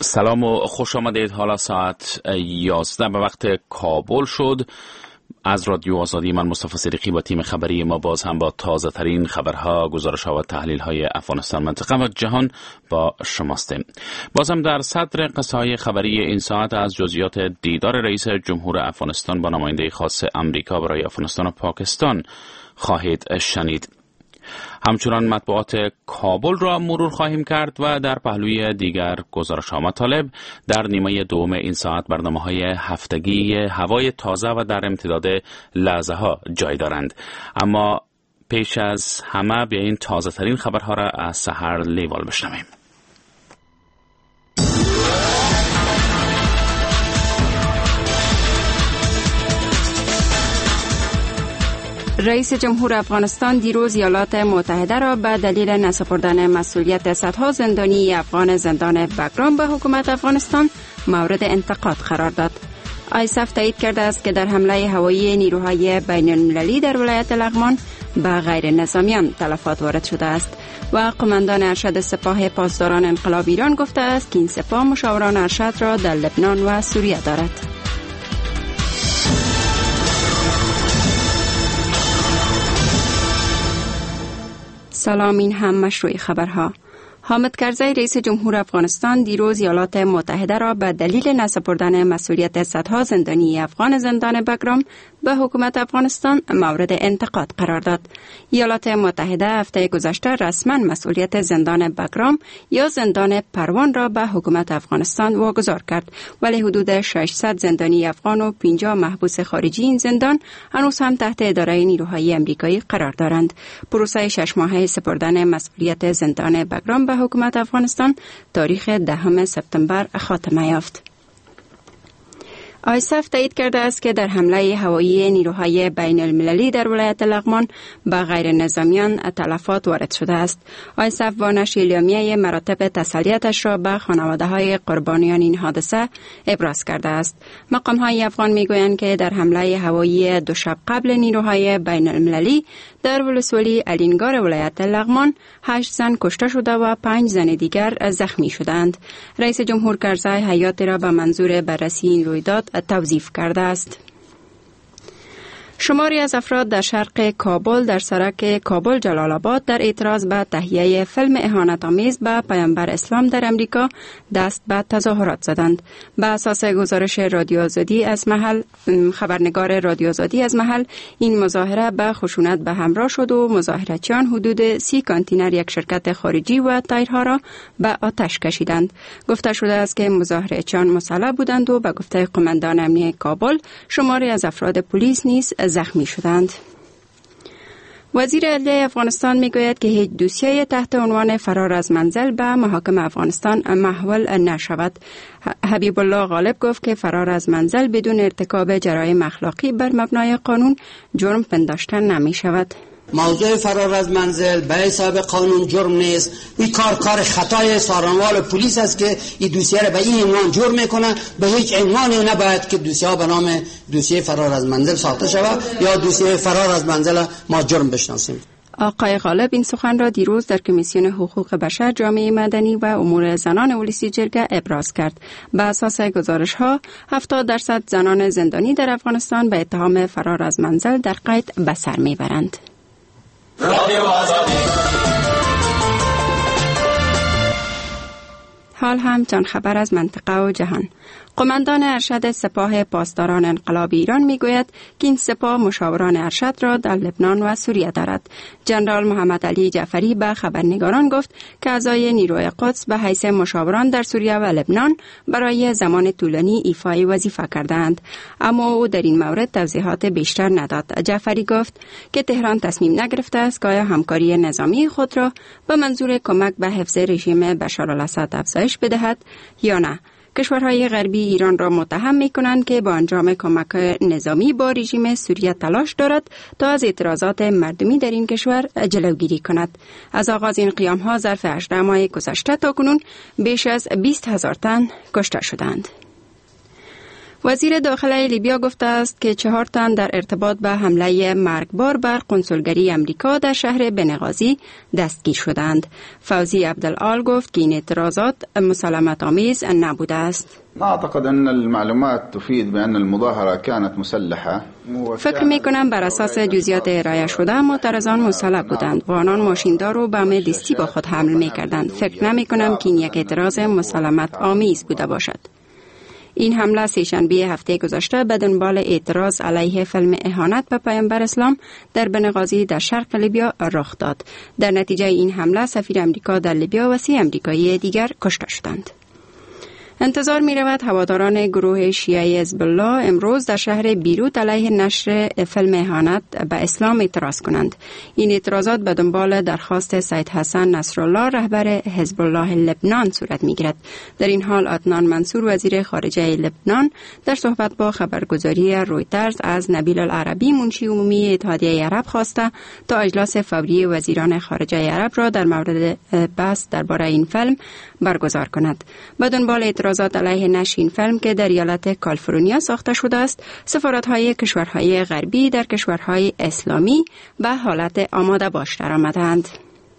سلام و خوش آمدید. حالا ساعت 11 به وقت کابل شد. از رادیو آزادی من مصطفی صدیقی با تیم خبری ما باز هم با تازه ترین خبرها، گزارش‌ها و تحلیل‌های افغانستان، منطقه و جهان با شماستیم. باز هم در صدر قصه‌های خبری این ساعت از جزئیات دیدار رئیس جمهور افغانستان با نماینده خاص امریکا برای افغانستان و پاکستان خواهید شنید. همچنان مطبوعات کابل را مرور خواهیم کرد و در پهلوی دیگر گزارش‌ها مطالب در نیمه دوم این ساعت برنامه‌های هفتگی هوای تازه و در امتداد لحظه‌ها جای دارند. اما پیش از همه بیایید تازه ترین خبرها را از سحر لیوال بشنویم. رئیس جمهور افغانستان دیروز ایالات متحده را به دلیل نسپردن مسئولیت صدها زندانی افغان زندان بگرام به حکومت افغانستان مورد انتقاد قرار داد. آیسف تایید کرده است که در حمله هوایی نیروهای بین المللی در ولایت لغمان به غیر نظامیان تلفات وارد شده است و قماندان ارشد سپاه پاسداران انقلاب ایران گفته است که این سپاه مشاوران ارشد را در لبنان و سوریه دارد. سلام، این هم مشروع خبرها. حامد کرزی رئیس جمهور افغانستان دیروز ایالات متحده را به دلیل نسپردن مسئولیت صدها زندانی افغان زندان بگرام به حکومت افغانستان مورد انتقاد قرار داد. ایالات متحده هفته گذشته رسما مسئولیت زندان بگرام یا زندان پروان را به حکومت افغانستان واگذار کرد، ولی حدود 600 زندانی افغان و 50 محبوس خارجی این زندان هنوز هم تحت اداره نیروهای آمریکایی قرار دارند. پروسه 6 ماهه سپردن مسئولیت زندان بگرام به حکومت افغانستان تاریخ 10 سپتامبر خاتمه یافت. آیسف تایید کرده است که در حمله هوایی نیروهای بین المللی در ولایت لغمان به غیر نظامیان تلفات وارد شده است. آیسف با نشر اعلامیه مراتب تسلیتش را به خانواده های قربانیان این حادثه ابراز کرده است. مقام های افغان می گویند که در حمله هوایی 2 شب قبل نیروهای بین المللی در ولسوالی الینگار ولایت لغمان 8 زن کشته شده و 5 زن دیگر زخمی شدند. رئیس جمهور کرزی حیات را به منظور بررسی این رویداد توصیف کرده است. شماری از افراد در شرق کابل در سرک کابل جلال آباد در اعتراض به تهیه فیلم اهانت‌آمیز به پیامبر اسلام در امریکا دست به تظاهرات زدند. به اساس گزارش رادیو آزادی از محل، خبرنگار رادیو آزادی از محل، این مظاهره به خشونت به همراه شد و مظاهرچیان حدود 30 کانتینر یک شرکت خارجی و تایرها را به آتش کشیدند. گفته شده است که مظاهرچیان مسلح بودند و به گفته قماندان امنیه کابل شماری از افراد پلیس نیز زخمی شدند. وزیر عدلیه افغانستان میگوید که هیچ دوسیه تحت عنوان فرار از منزل به محاکم افغانستان محول نشود. حبیب الله غالب گفت که فرار از منزل بدون ارتکاب جرایم اخلاقی بر مبنای قانون جرم پنداشته نمی شود. موضوع فرار از منزل به حساب قانون جرم نیست. این کار خطای سارنوال پلیس است که این دوسیه را به این عنوان جرم میکنه. به هیچ عنوانی نباید که دوسیه ها به نام دوسیه فرار از منزل ساخته شود یا دوسیه فرار از منزل ما جرم بشناسیم. آقای غالب این سخن را دیروز در کمیسیون حقوق بشر، جامعه مدنی و امور زنان ولسی جرگه ابراز کرد. به اساس گزارش‌ها 70% زنان زندانی در افغانستان به اتهام فرار از منزل در قید به سر میبرند. حال هم چند خبر از منطقه و جهان. قماندان ارشد سپاه پاسداران انقلاب ایران میگوید که این سپاه مشاوران ارشد را در لبنان و سوریه دارد. جنرال محمد علی جعفری به خبرنگاران گفت که اعضای نیروی قدس به حیث مشاوران در سوریه و لبنان برای زمان طولانی ایفای وظیفه کردند، اما او در این مورد توضیحات بیشتر نداد. جعفری گفت که تهران تصمیم نگرفته است که آیا همکاری نظامی خود را به منظور کمک به حفظ رژیم بشارالاسد افزایش بدهد یا نه. کشورهای غربی ایران را متهم می‌کنند که با انجام کمک نظامی با رژیم سوریه تلاش دارد تا از اعتراضات مردمی در این کشور جلوگیری کند. از آغاز این قیام‌ها ظرف 18 ماه گذشته تاکنون بیش از 20,000 تن کشته شدند. وزیر داخله لیبیا گفته است که 4 تن در ارتباط به حمله مرگبار بر قنصلگری امریکا در شهر بنغازی دستگیر شدند. فوزی عبدالعال گفت که این اعتراضات مسالمت آمیز نبوده است. أعتقد أن المعلومات تفيد بأن المظاهرة كانت مسلحة. فکر می کنم بر اساس جزئیات ارائه شده معترضان مسلح بودند و آنان ماشیندار رو به بم دستی با خود حمل می کردند. فکر نمی کنم که این یک اعتراض مسالمت آمیز بوده باشد. این حمله سه‌شنبه هفته گذشته به دنبال اعتراض علیه فیلم اهانت به پیامبر اسلام در بنغازی در شرق لیبیا رخ داد. در نتیجه این حمله سفیر امریکا در لیبیا و 3 امریکایی دیگر کشته شدند. انتظار می رود هواداران گروه شیعه حزب الله امروز در شهر بیروت علیه نشر فیلم اهانت به اسلام اعتراض کنند. این اعتراضات به دنبال درخواست سید حسن نصرالله رهبر حزب الله لبنان صورت می گیرد. در این حال عدنان منصور وزیر خارجه لبنان در صحبت با خبرگزاری رویترز از نبیل العربی منشی عمومی اتحادیه عرب خواسته تا اجلاس فوری وزیران خارجه عرب را در مورد بحث درباره این فیلم برگزار کند. به دنبال اعتراضات علیه نشر این فیلم که در ایالت کالیفرنیا ساخته شده است، سفارت‌های کشورهای غربی در کشورهای اسلامی به حالت آماده باش درآمدند.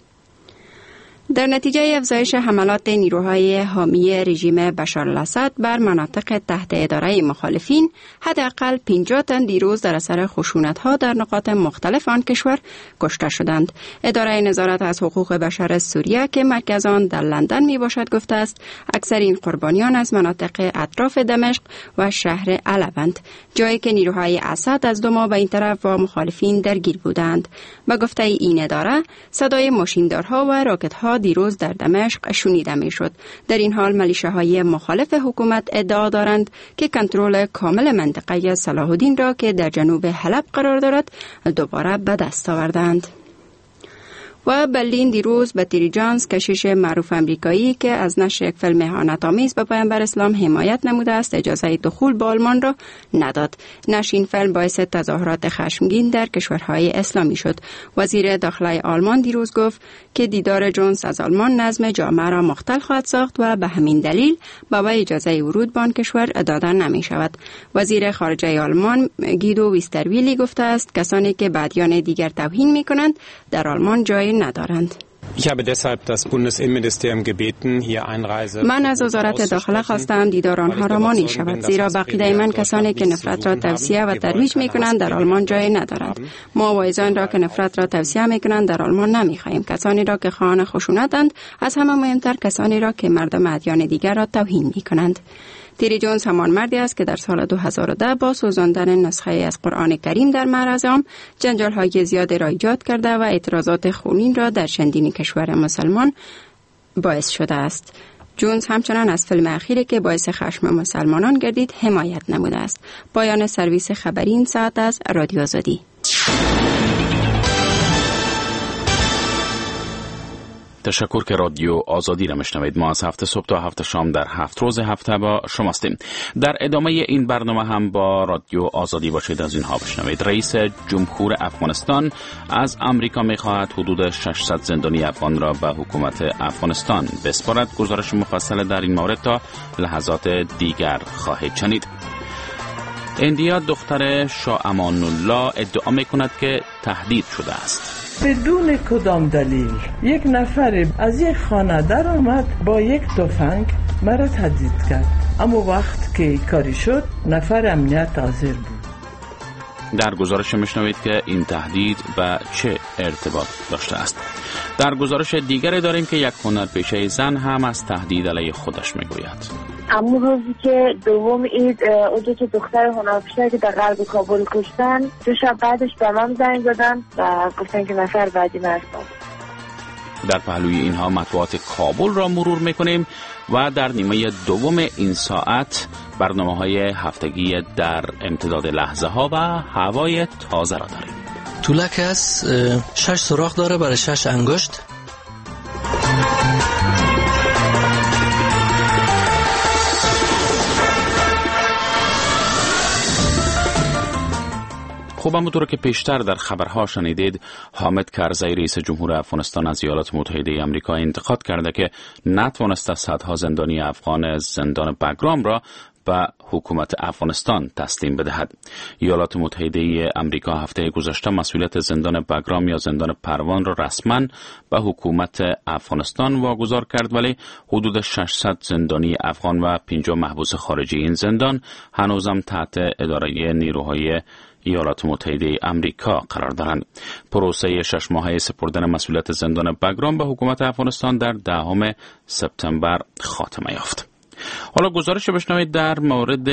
در نتیجه افزایش حملات نیروهای حامی رژیم بشار الاسد بر مناطق تحت اداره مخالفین، حداقل 50 تن دیروز در اثر خشونت‌ها در نقاط مختلف آن کشور کشته شدند. اداره نظارت از حقوق بشر سوریه که مرکز آن در لندن میباشد گفته است اکثر این قربانیان از مناطق اطراف دمشق و شهر علبند، جایی که نیروهای اسد از 2 ماه به این طرف با مخالفین درگیر بودند. به گفته این اداره، صدای ماشیندارها و راکت‌ها دیروز در دمشق شنیده میشد. در این حال ملیشه‌های مخالف حکومت ادعا دارند که کنترل کامل منطقه صلاح الدین را که در جنوب حلب قرار دارد دوباره به دست آوردند. و برلین دیروز به تری جانز، کشیش معروف امریکایی که از نشر یک فیلم اهانت‌آمیز به پیامبر اسلام حمایت نموده است، اجازه دخول به آلمان را نداد. نشر این فیلم باعث تظاهرات خشمگین در کشورهای اسلامی شد. وزیر داخله آلمان دیروز گفت که دیدار جونز از آلمان نظم جامعه را مختل خواهد ساخت و به همین دلیل به وی اجازه ورود به آن کشور داده نمی شود. وزیر خارجه آلمان گیدو ویسترویلی گفته است کسانی که به ادیان دیگر توهین می کنند در آلمان جای ندارند. من از وزارت داخله خواستم دیدار آنها را مانع شود، زیرا به عقیده من کسانی که نفرت را توصیه و ترویج می کنند در آلمان جای ندارند. ما واعظان را که نفرت را توصیه می کنند در آلمان نمی خواهیم. کسانی را که خواهان خشونتند، از همه مهمتر کسانی را که مردم ادیان دیگر را توهین می کنند. تری جونز همان مردی است که در سال 2010 با سوزاندن نسخه از قرآن کریم در معرض عام جنجال‌های زیاد را ایجاد کرده و اعتراضات خونین را در چندین کشور مسلمان باعث شده است. جونز همچنان از فیلم اخیری که باعث خشم مسلمانان گردید حمایت نموده است. پایان سرویس خبری این ساعت از رادیو آزادی. تشکر که رادیو آزادی را میشنوید. ما از هفته صبح تا هفته شام در 7 روز هفته با شماستیم. در ادامه این برنامه هم با رادیو آزادی باشید. از اینها بشنوید. رئیس جمهور افغانستان از امریکا میخواهد حدود 600 زندانی افغان را به حکومت افغانستان بسپارد. گزارش مفصل در این مورد تا لحظات دیگر خواهید شنید. اندیا دختر شاه امان الله ادعا میکند که تهدید شده است. بدون کدام دلیل یک نفر از یک خانه در آمد با یک تفنگ مرا تهدید کرد. اما وقت که کاری شد نفر امنیت حاضر بود. در گزارش میشنوید که این تهدید به چه ارتباط داشته است. در گزارش دیگری داریم که یک هنرپیشه زن هم از تهدید علیه خودش میگوید. اما روزی که دوم عید اونجا که دختر هنرپیشه که در غرب کابل کشتن، 2 شب بعدش به من زنگ زدن و گفتن که نفر بعدی من هستم. در پهلوی اینها مطبوعات کابل را مرور میکنیم و در نیمه دوم این ساعت برنامه‌های هفتگی در امتداد لحظه ها و هوای تازه را داریم. طولک از 6 سوراخ داره برای 6 انگشت. خب همونطور که پیشتر در خبرها شنیدید، حامد کرزی رئیس جمهور افغانستان از ایالات متحده آمریکا انتقاد کرده که نتوانسته صدها زندانی افغان زندان بگرام را به حکومت افغانستان تسلیم بدهد. ایالات متحده امریکا هفته گذشته مسئولیت زندان بگرام یا زندان پروان را رسما به حکومت افغانستان واگذار کرد، ولی حدود 600 زندانی افغان و 50 محبوس خارجی این زندان هنوزم تحت اداره نیروهای ایالات متحده امریکا قرار دارند. پروسه 6 ماهه سپردن مسئولیت زندان بگرام به حکومت افغانستان در 10 سپتامبر خاتمه یافت. حالا گزارش بشنوید در مورد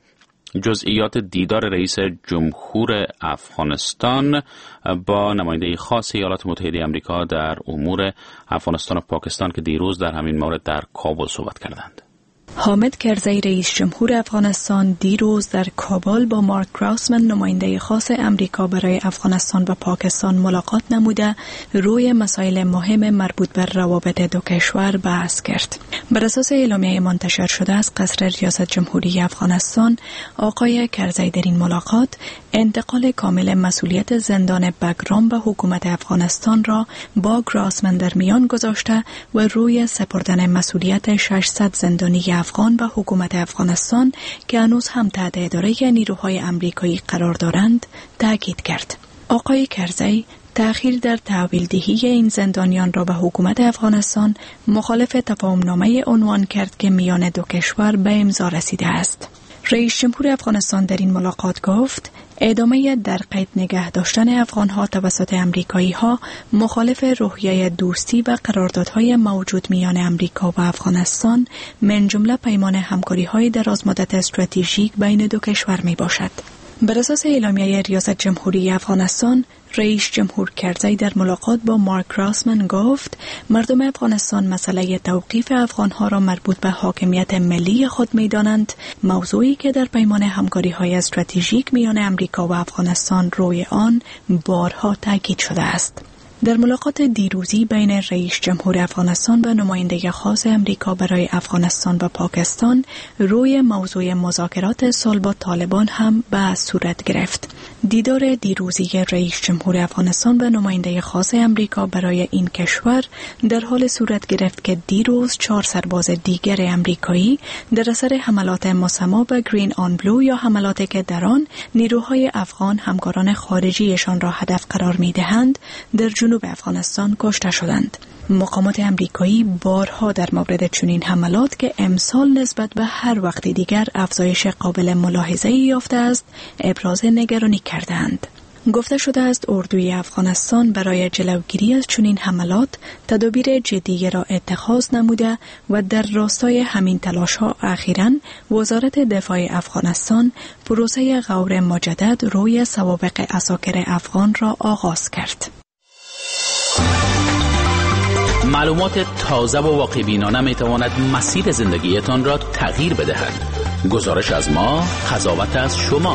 جزئیات دیدار رئیس جمهور افغانستان با نماینده خاص ایالات متحده امریکا در امور افغانستان و پاکستان که دیروز در همین مورد در کابل صحبت کردند. حامد کرزی رئیس جمهور افغانستان دیروز در کابل با مارک گراوسمن نماینده خاص امریکا برای افغانستان و پاکستان ملاقات نموده روی مسائل مهم مربوط به روابط دو کشور بحث کرد. بر اساس اعلامیه منتشر شده از قصر ریاست جمهوری افغانستان، آقای کرزی در این ملاقات انتقال کامل مسئولیت زندان بگرام به حکومت افغانستان را با گراوسمن در میان گذاشته و روی سپردن مسئولیت 600 زندانی افغان به حکومت افغانستان که هنوز هم تحت اداره نیروهای امریکایی قرار دارند تاکید کرد. آقای کرزی تأخیر در تحویل دهی این زندانیان را به حکومت افغانستان مخالف تفاهمنامه عنوان کرد که میان دو کشور به امضا رسیده است. رئیس جمهور افغانستان در این ملاقات گفت ادامه در قید نگه داشتن افغانها توسط امریکایی‌ها مخالف روحیه دوستی و قراردادهای موجود میان امریکا و افغانستان، من جمله پیمان همکاری‌های درازمدت استراتژیک بین دو کشور میباشد. بر اساس اعلامیه ریاست جمهوری افغانستان، رئیس جمهور کرزی در ملاقات با مارک گراوسمن گفت مردم افغانستان مسئله توقیف افغانها را مربوط به حاکمیت ملی خود می‌دانند، موضوعی که در پیمان همکاری‌های استراتژیک میان امریکا و افغانستان روی آن بارها تاکید شده است. در ملاقات دیروزی بین رئیس جمهور افغانستان و نماینده خاص امریکا برای افغانستان و پاکستان روی موضوع مذاکرات صلح با طالبان هم بحث صورت گرفت. دیدار دیروزی رئیس جمهور افغانستان و نماینده خاص امریکا برای این کشور در حال صورت گرفت که دیروز 4 سرباز دیگر امریکایی در اثر حملات مسمى به گرین آن بلو یا حملاتی که در آن نیروهای افغان همکاران خارجیشان را هدف قرار می‌دهند در جنوب افغانستان کشته شدند. مقامات امریکایی بارها در مورد چنین حملات که امسال نسبت به هر وقت دیگر افزایش قابل ملاحظه‌ای یافته است، ابراز نگرانی کردند. گفته شده است اردوی افغانستان برای جلوگیری از چنین حملات تدابیر جدی را اتخاذ نموده و در راستای همین تلاش‌ها اخیراً وزارت دفاع افغانستان پروسه غور مجدد روی سوابق عساکر افغان را آغاز کرد. معلومات تازه و واقع‌بینانه می‌تواند مسیر زندگیتان را تغییر بدهد. گزارش از ما، قضاوت از شما.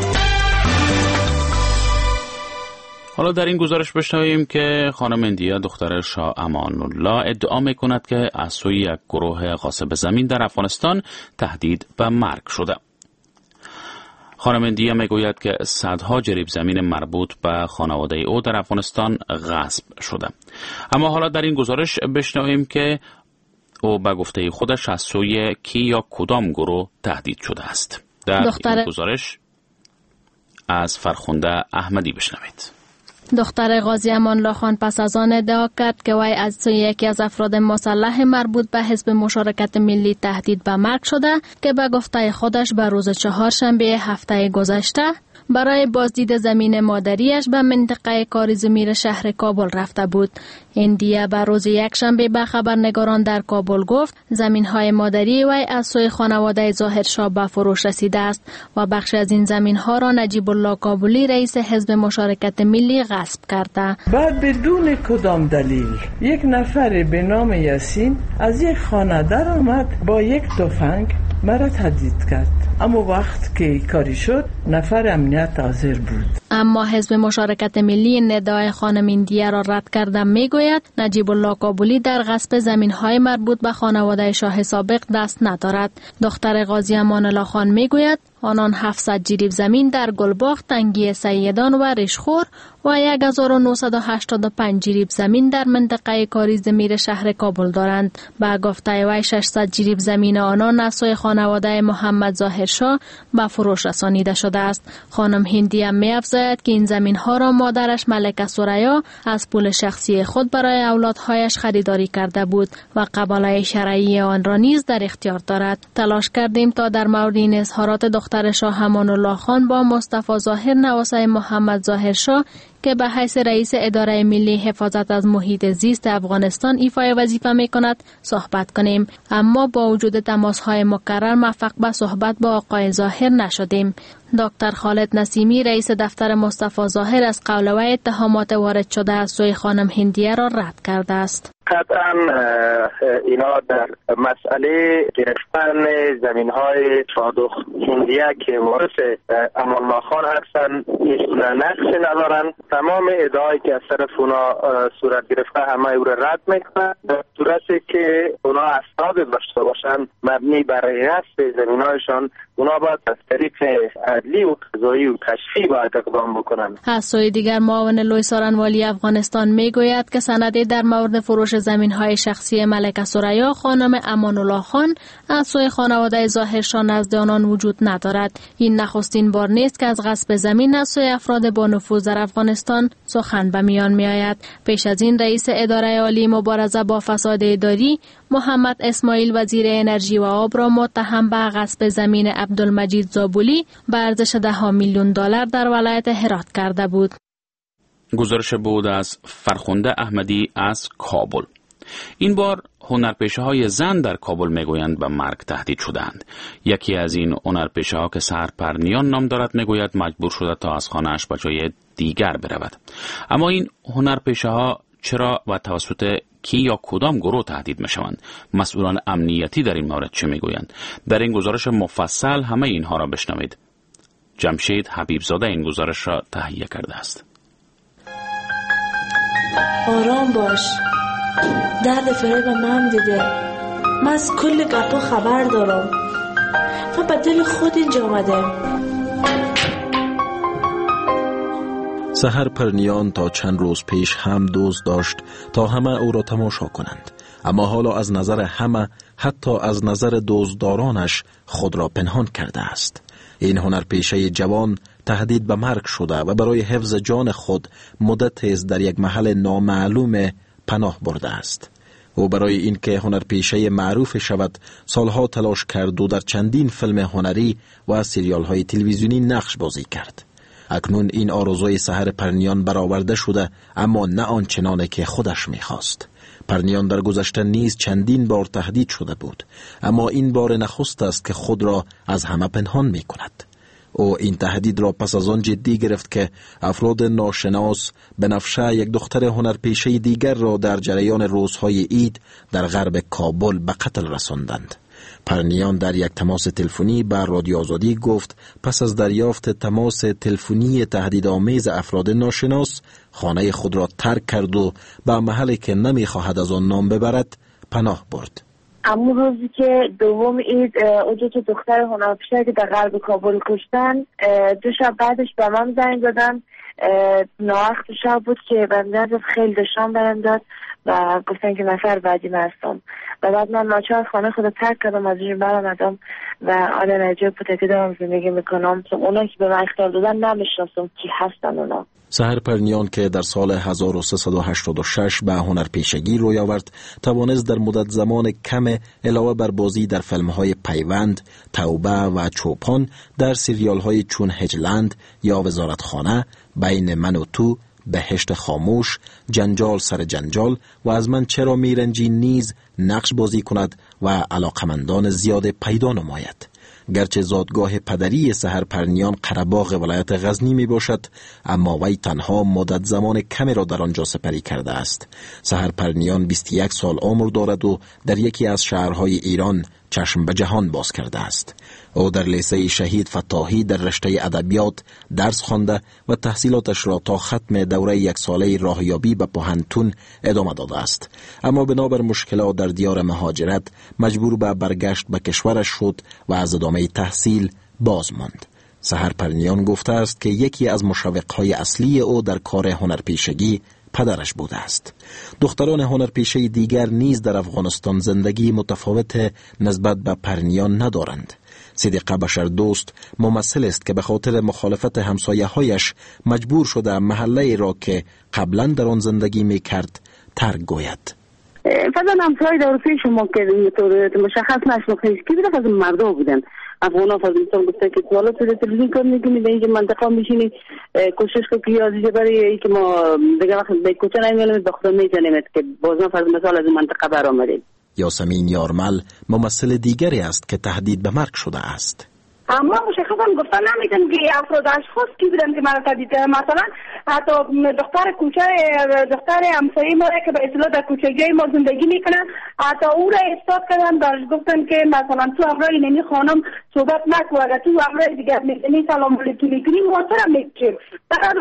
حالا در این گزارش بشنویم که خانم اندیا دختر شاه امان الله ادعا می‌کند که از سوی یک گروه غاصب زمین در افغانستان تهدید به مرگ شده. خانم اندیا میگوید که صدها جریب زمین مربوط به خانواده او در افغانستان غصب شده. اما حالا در این گزارش بشنویم که او به گفته خودش از سوی کی یا کدام گروه تهدید شده است. در این گزارش از فرخنده احمدی بشنوید. دختر قاضی امان الله خان پس از آن ادعا کرد که وی از سوی یکی از افراد مسلح مربوط به حزب مشارکت ملی تهدید به مرگ شده که به گفته خودش به روز 4 شنبه هفته گذشته برای بازدید زمین مادریش به منطقه کاریزمیر شهر کابل رفته بود. اندیا به روز یکشنبه به خبرنگاران در کابل گفت زمین‌های مادری وی از سوی خانواده ظاهرشاه به فروش رسیده است و بخش از این زمین‌ها را نجیب الله کابلی رئیس حزب مشارکت ملی غصب کرده. بعد بدون کدام دلیل یک نفر به نام یاسین از یک خانه در آمد با یک تفنگ مرا تهدید کرد. اما وقت که کاری شد نفر امنیت حاضر بود. اما حزب مشارکت ملی این ادعای خانم هندیه را رد کرده میگوید نجیب الله کابلی در غصب زمین‌های مربوط به خانواده شاه سابق دست ندارد. دختر قاضی امان الله خان میگوید آنان 700 جریب زمین در گلباغ، تنگی سیدان و رشخور و 1985 جریب زمین در منطقه کاری زمیر شهر کابل دارند. با گفته وی 600 جریب زمین آنان از سوی خانواده محمد ظاهر شاه به فروش رسانیده شده است. خانم هندیه می‌افزاید که این زمین ها را مادرش ملکه ثریا از پول شخصی خود برای اولادهایش خریداری کرده بود و قباله شرعی آن را نیز در اختیار دارد. تلاش کردیم تا در مورد این اظهارات دختر شاه امان الله خان با مصطفی ظاهر نواسه محمد ظاهر شاه که به حیث رئیس اداره ملی حفاظت از محیط زیست افغانستان ایفای وظیفه می کند صحبت کنیم، اما با وجود تماس‌های مکرر موفق به صحبت با آقای ظاهر نشدیم. دکتر خالد نسیمی رئیس دفتر مصطفی ظاهر از قول و اتهامات وارد شده از سوی خانم هندیه را رد کرده است. قطعا اینا در مسئله گرفتن زمین‌های صادق هندیه که وارث امان الله خان هستند ایشون نقصی ندارن. تمام ادعایی که از طرف اونا صورت گرفته همه او را رد میکنن، در صورتی که اونا اسناد داشته باشن مبنی بر رصد زمین‌هایشان اونا باید از طریق عدلی و قضایی و کشفی باید اقدام بکنن. از سوی دیگر معاون لوی سارنوالی افغانستان میگوید که سندی در مورد فروش زمین‌های شخصی ملکه ثریا خانم امان الله خان از سوی خانواده ظاهر شاه نزد آنان وجود ندارد. این نخستین بار نیست که از غصب زمین از سوی افراد با نفوذ در افغانستان سخن به میان میآید. پیش از این رئیس اداره عالی مبارزه با فساد اداری محمد اسماعیل وزیر انرژی و آب را متهم به غصب زمین عبدالمجید زابولی به ارزش $10 میلیون در ولایت هرات کرده بود. گزارش بود از فرخنده احمدی از کابل. این بار هنرپیشه‌های زن در کابل میگویند به مرگ تهدید شدند. یکی از این هنرپیشه‌ها که سحر پرنیان نام دارد میگوید مجبور شده تا از خانه‌اش به جای دیگر برود. اما این هنرپیشه‌ها چرا و توسط کی یا کدام گروه تهدید میشوند؟ مسئولان امنیتی در این مورد چه میگویند؟ در این گزارش مفصل همه اینها را بشنوید. جمشید حبیبزاده این گزارش را تهیه کرده است. آرام باش، درد فریب من دیده. من از کل گپا خبر دارم و به دل خود اینجا آمدم. سحر پرنیان تا چند روز پیش هم دوست داشت تا همه او را تماشا کنند، اما حالا از نظر همه، حتی از نظر دزدارانش خود را پنهان کرده است. این هنرپیشه جوان تهدید به مرگ شده و برای حفظ جان خود مدتی است در یک محل نامعلوم پناه برده است. او برای اینکه هنرپیشه معروف شود سالها تلاش کرد و در چندین فیلم هنری و سریال های تلویزیونی نقش بازی کرد. اکنون این آرزوی سحر پرنیان برآورده شده، اما نه آنچنانه که خودش می‌خواست. پرنیان در گذشته نیز چندین بار تهدید شده بود، اما این بار نخست است که خود را از همه پنهان می‌کند. او این تهدید را پس از آن جدی گرفت که افراد ناشناس بنفشه یک دختر هنرپیشه دیگر را در جریان روزهای عید در غرب کابل به قتل رساندند. پرنیان در یک تماس تلفنی با رادیو آزادی گفت پس از دریافت تماس تلفنی تهدیدآمیز افراد ناشناس خانه خود را ترک کرد و به محلی که نمیخواهد از آن نام ببرد پناه برد. اما روزی که دوم عید اونجا تو دختر هنرپیشه که در غرب کابل کشتن، 2 شب بعدش به من زنگ دادن. ناوقت شب بود که بنده خیلی دشان برم داد و گفتن که نفر بعدی من هستم. و بعد من ناچار خانه خود ترک کردم، از این برآمدم و آدم نجیب بوده که دارم زندگی میکنم. اونا که به من اختار دادن نمیشناسم کی هستن اونا. سحر پرنیان که در سال 1386 به هنرپیشگی روی آورد، توانست در مدت زمان کم علاوه بر بازی در فیلم‌های پیوند، توبه و چوپان، در سریال‌های چون هجلند یا وزارتخانه، بین من و تو، بهشت خاموش، جنجال سر جنجال و از من چرا میرنجی نیز نقش بازی کند و علاقمندان زیاد پیدا نماید. گرچه زادگاه پدری سحر پرنیان قره‌باغ ولایت غزنی می باشد، اما وی تنها مدت زمان کمی را در آنجا سپری کرده است. سحر پرنیان 21 سال عمر دارد و در یکی از شهرهای ایران چشم به جهان باز کرده است. او در لیسه شهید فتاحی در رشته ادبیات درس خوانده و تحصیلاتش را تا ختم دوره یک ساله راهیابی به پوهنتون ادامه داده است. اما بنابر مشکلات در دیار مهاجرت مجبور به برگشت به کشورش شد و از ادامه تحصیل باز ماند. سحر پرنیان گفته است که یکی از مشوقهای اصلی او در کار هنرپیشگی پدرش بوده است. دختران هنرپیشه دیگر نیز در افغانستان زندگی متفاوت نسبت به پرنیان ندارند. صدیقه بشردوست ممثل است که به خاطر مخالفت همسایه‌هایش مجبور شده محله را که قبلا در آن زندگی می‌کرد ترک گوید. فضل همسایه در پیش شما که مشخص نشناختید کی بوده؟ فضل مردا بودن. افغانا فضل مثلا گفته که حالا تو تلویزیون کار میکنی در اینجا منطقه میشینی کوشش کن که یادیجه برای که ما دیگه وقت به کوچه نمیلیم به خدا میزنیم که بازم فضل مثال از منطقه برآمدیم. یاسمین یارمل ممثل دیگری است که تهدید به مرگ شده است. اما مشخصا گفتن نمیتونم که افراد اشخاص کی بودن که مرا تهدید کردن. مثلا حتی دختر همسایه ما که به اصطلاح در کوچگی ما زندگی میکنن حتی او را استاد کردن داشت گفتن که مثلا تو امرای نمی خانم صحبت نکو اگر تو امرای دیگر میکنی سلام علیکم میکنی محترم میکنی فقط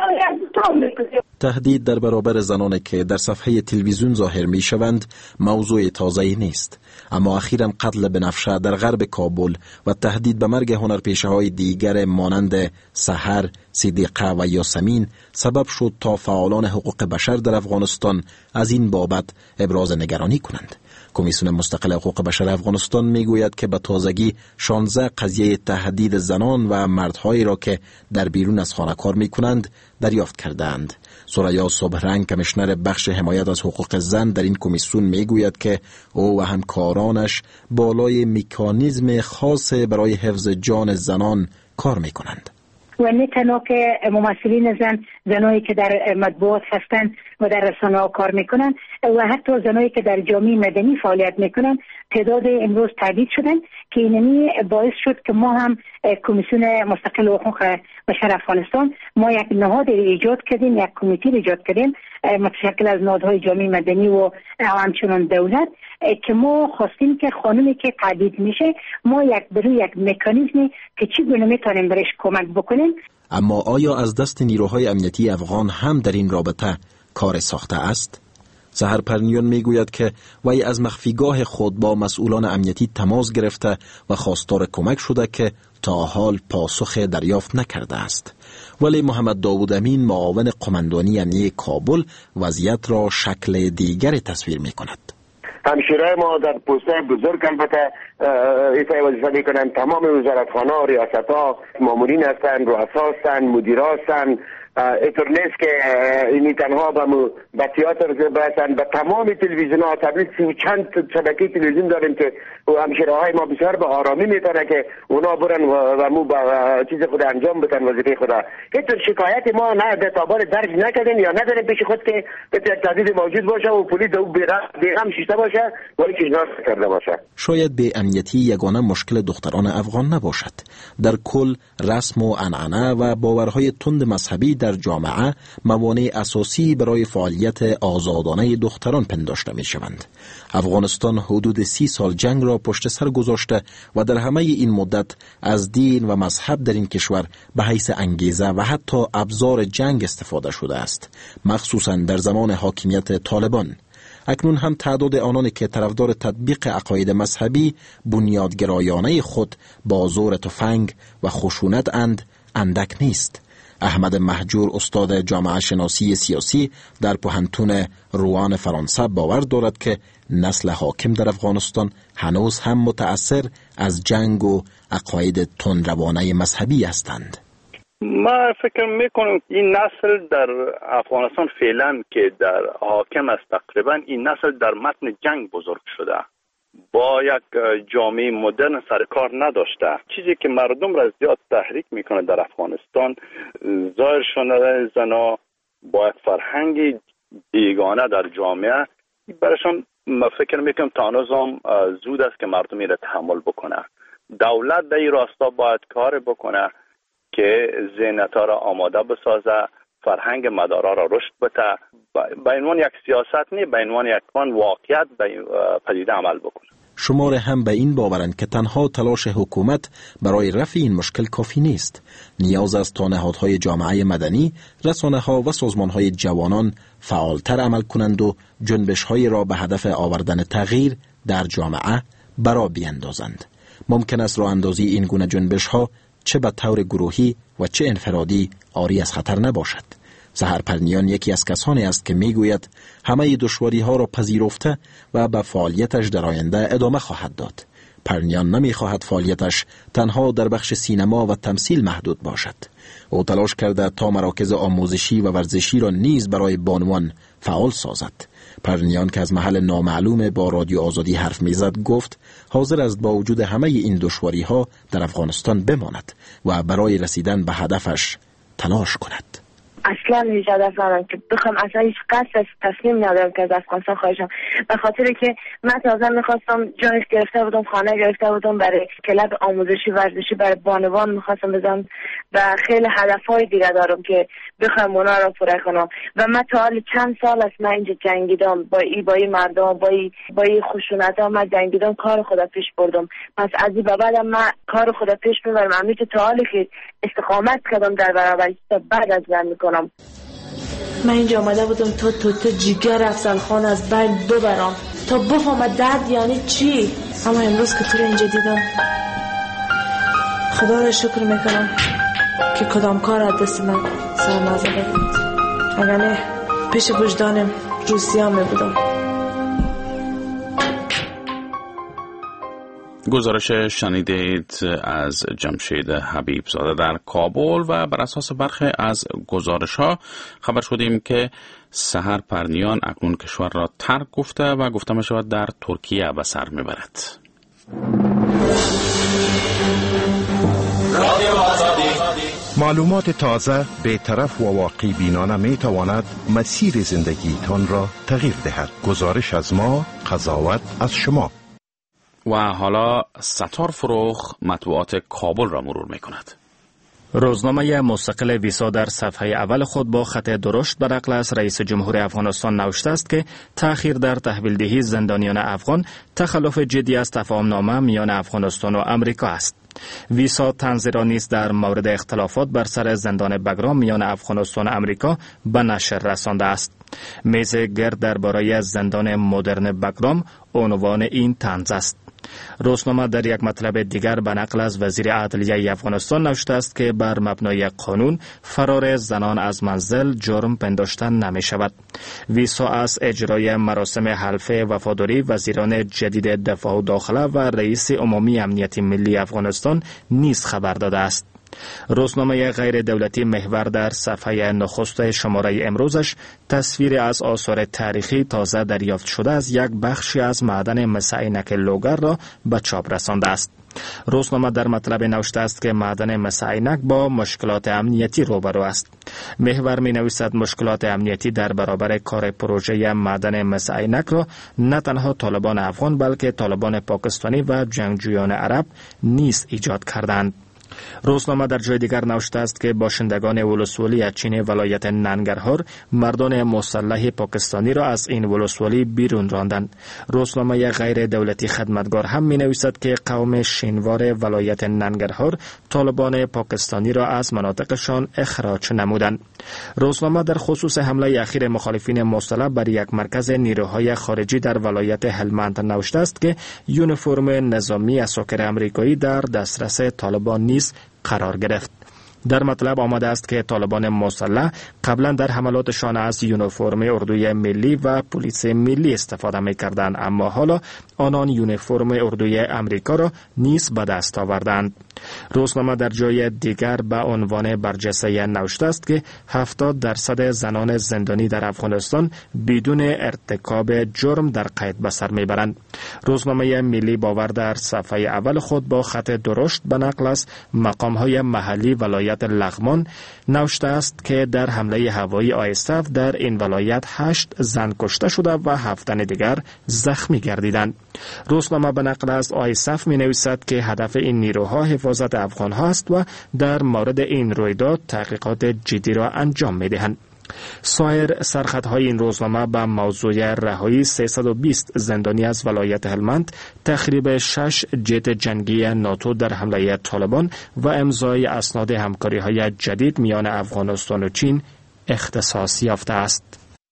تهدید در برابر زنانی که در صفحه تلویزیون ظاهر می شوند موضوع تازه‌ای نیست، اما اخیراً قتل بنفشه در غرب کابل و تهدید به مرگ هنرپیشه‌های دیگر مانند سحر، صدیقه و یاسمین سبب شد تا فعالان حقوق بشر در افغانستان از این بابت ابراز نگرانی کنند. کمیسیون مستقل حقوق بشر افغانستان میگوید که به تازگی 16 قضیه تهدید زنان و مردهایی را که در بیرون از خانه کار میکنند دریافت کردند. ثریا صبحرنگ کمیشنر بخش حمایت از حقوق زن در این کمیسیون میگوید که او و همکارانش بالای مکانیزم خاص برای حفظ جان زنان کار میکنند. و نه تنها که ممثلین زنایی که در مطبوعات هستند و در رسانه‌ها کار میکنن و حتی زنایی که در جامعه مدنی فعالیت میکنن تعداد امروز تهدید شدن که اینمی باعث شد که ما هم کمیسیون مستقل حقوق بشر افغانستان ما یک نهاد ایجاد کردیم، یک کمیته ایجاد کردیم متشکل از نهادهای جامعه مدنی و همچنان دولت که ما خواستیم که خانمی که تهدید میشه ما یک مکانیزمی که چگونه میتونیم برش کمک بکنیم. اما آیا از دست نیروهای امنیتی افغان هم در این رابطه کار ساخته است؟ سحر پرنیان میگوید که وی از مخفیگاه خود با مسئولان امنیتی تماس گرفته و خواستار کمک شده که تا حال پاسخ دریافت نکرده است. ولی محمد داوود امین معاون قماندانی امنیتی کابل وضعیت را شکل دیگری تصویر میکند. همشیرهای ما در پست‌های بزرگ البته ایفای وظیفه میکنن، تمام وزارتخانه‌ها، ریاست‌ها مامورین هستند، رؤسا هستند، مدیرا هستند. اینطور نیست که اینی تنها به تئاتر برسن، به تمام تلویزیون‌ها تبلیغ چند شبکه تلویزیون داریم که همشیرهای ما بسیار به آرامی میتونه که اونا برن و مو به چیز خود انجام بدن وظیفه خود. هیچ شکایت ما نه به تابار درج نکردیم یا نداریم پیش خود که تهدید موجود باشه و پلیس او بیغم شیشته باشه ولی چیزی کرده باشه. شاید به امنیتی یگانه مشکل دختران افغان نباشد. در کل رسم و عنعنه و باورهای تند مذهبی در جامعه موانع اساسی برای فعالیت آزادانه دختران پنداشته می شوند. افغانستان حدود 30 سال جنگ را پشت سر گذاشته و در همه این مدت از دین و مذهب در این کشور به حیث انگیزه و حتی ابزار جنگ استفاده شده است، مخصوصا در زمان حاکمیت طالبان. اکنون هم تعداد آنانی که طرفدار تطبیق عقاید مذهبی بنیادگرایانه خود با زور تفنگ و خشونت اندک نیست. احمد مهجور استاد جامعه شناسی سیاسی در پوهنتون روان فرانسه باور دارد که نسل حاکم در افغانستان هنوز هم متأثر از جنگ و عقاید تندروانه مذهبی هستند. ما فکر میکنم این نسل در افغانستان فعلا که در حاکم است تقریبا این نسل در متن جنگ بزرگ شده، با یک جامعه مدرن سرکار نداشته. چیزی که مردم را زیاد تحریک میکنه در افغانستان ظاهر شدن زنا با یک فرهنگ بیگانه در جامعه، برایشان فکر میکنم تا هنوز زود است که مردمی را تحمل بکنه. دولت در این راستا باید کار بکنه که ذهنیت‌ها را آماده بسازه، فرهنگ مدارا را رشد بده، به عنوان یک سیاست نه، به عنوان یک واقعیت پدیده عمل بکنه. شمار هم به این باورند که تنها تلاش حکومت برای رفع این مشکل کافی نیست. نیاز است تا نهادهای جامعه مدنی، رسانه‌ها و سازمان‌های جوانان فعالتر عمل کنند و جنبش‌هایی را به هدف آوردن تغییر در جامعه برا بیندازند. ممکن است راه اندازی این گونه جنبش‌ها چه به طور گروهی و چه انفرادی عاری از خطر نباشد. سحر پرنیان یکی از کسانی است که میگوید همه دشواری‌ها را پذیرفته و به فعالیتش در آینده ادامه خواهد داد. پرنیان نمی‌خواهد فعالیتش تنها در بخش سینما و تمثیل محدود باشد. او تلاش کرده تا مراکز آموزشی و ورزشی را نیز برای بانوان فعال سازد. پرنیان که از محل نامعلوم با رادیو آزادی حرف میزد گفت حاضر است با وجود همه این دشواری‌ها در افغانستان بماند و برای رسیدن به هدفش تلاش کند. اصلا هیچ هدف ندارم که بخوام، اصلا هیچ قصد تسلیم ندارم که از افغانستان خارجم، به خاطر که من تازه میخواستم جای گرفته بودم، خانه گرفته بودم برای کلاب آموزشی ورزشی برای بانوان میخواستم بزنم و خیلی هدفهای دیگه دارم که بخوام اونا رو پوره کنم. و من تا حال چند سال است من اینجا جنگیدم با این مردم، با این خشونت‌ها من جنگیدم، کار خدا پیش بردم. پس از این به بعد من کار خدا پیش میبرم. همین که تا حالی که استقامت کردم در برابر تا بعد از من میکنم. من اینجا آمده بودم تا جیگر افضل خان از بین ببرم، تا بفهمم درد یعنی چی. اما امروز که تو رو اینجا دیدم خدا را شکر میکنم که کدام کار از دست من سر نزده. اگر نه پیش وجدانم روسیه میبودم. گزارش شنیدید از جمشید حبیب زاده در کابل و بر اساس برخی از گزارش‌ها خبر شدیم که سحر پرنیان اکنون کشور را ترک گفته و گفته می‌شود در ترکیه به سر می‌برد. معلومات تازه، بی‌طرف و واقع بینانه می‌تواند مسیر زندگیتان را تغییر دهد. گزارش از ما، قضاوت از شما. و حالا ستار فروخ مطبوعات کابل را مرور می کند. روزنامه مستقل ویسا در صفحه اول خود با خط درشت بر نقل از رئیس جمهور افغانستان نوشته است که تأخیر در تحویل دهی زندانیان افغان تخلف جدی از تفاهم نامه میان افغانستان و امریکا است. ویسا طنزی را نیز در مورد اختلافات بر سر زندان بگرام میان افغانستان و امریکا به نشر رسانده است. میز گرد درباره زندان مدرن بگرام عنوان این طنز است. روزنامه در یک مطلب دیگر به نقل از وزیر عدلیه افغانستان نوشته است که بر مبنای قانون فرار زنان از منزل جرم پنداشته نمی شود. ویسا از اجرای مراسم حلف وفاداری وزیران جدید دفاع و داخله و رئیس عمومی امنیت ملی افغانستان نیز خبر داده است. روزنامه غیر دولتی محور در صفحه نخست شماره امروزش تصویر از آثار تاریخی تازه دریافت شده از یک بخشی از معدن مس عینک لوگر را به چاپ رسانده است. روزنامه در مطلب نوشته است که معدن مس عینک با مشکلات امنیتی روبرو است. محور می نویسد مشکلات امنیتی در برابر کار پروژه معدن مس عینک را نه تنها طالبان افغان بلکه طالبان پاکستانی و جنگجویان عرب نیز ایجاد کردند. روزنامه در جای دیگر نوشته است که باشندگان ولسوالی چین ولایت ننگرهار مردان مسلح پاکستانی را از این ولسوالی بیرون راندند. روزنامه غیر دولتی خدمتگار هم می نویسد که قوم شینوار ولایت ننگرهار طالبان پاکستانی را از مناطقشان اخراج نمودند. روزنامه در خصوص حمله اخیر مخالفین مسلح بر یک مرکز نیروهای خارجی در ولایت هلمند نوشته است که یونیفرم نظامی اساکر امریکایی در دسترس طالبان نیز قرار گرفت. در مطلب آمده است که طالبان مسلح قبلا در حملاتشان از یونیفرم اردوی ملی و پلیس ملی استفاده می‌کردند، اما حالا آنان یونیفرم اردوی امریکا را نیز به دست آوردند. روزنامه در جای دیگر به عنوان برجسته نوشته است که 70% زنان زندانی در افغانستان بدون ارتکاب جرم در قید به سر میبرند. روزنامه ملی باور در صفحه اول خود با خط درشت به نقل از مقام‌های محلی ولایت لغمان نوشته است که در حمله هوایی آیسف در این ولایت 8 زن کشته شده و 7 تن دیگر زخمی گردیدند. روزنامه به نقل از آیسف می نویسد که هدف این نیروها حفاظت افغان‌ها است و در مورد این رویداد تحقیقات جدی را انجام می دهند. سایر سرخطهای این روزنامه به موضوع رهایی 320 زندانی از ولایت هلمند، تخریب 6 جت جنگی ناتو در حمله طالبان و امضای اسناد همکاری‌های جدید میان افغانستان و چین اختصاص یافته است.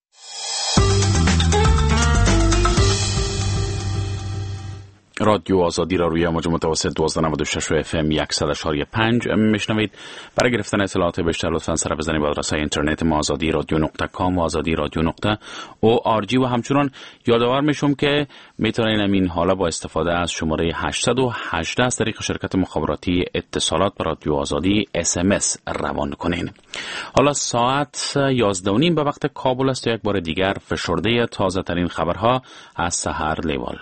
رادیو آزادی را روی موج متوسط 1296 اف ام 100.5 میشنوید. برای گرفتن اطلاعات بیشتر لطفاً سر بزنید به آدرس اینترنت ما azadi.radio.com و azadi.radio.org و همچنان یادآور میشم که میتونید این حالا با استفاده از شماره 818 از طریق شرکت مخابراتی اتصالات به رادیو آزادی SMS روان کنین. حالا ساعت 11:30 به وقت کابل است و یک بار دیگر فشرده تازه ترین خبرها از سحر لیوال.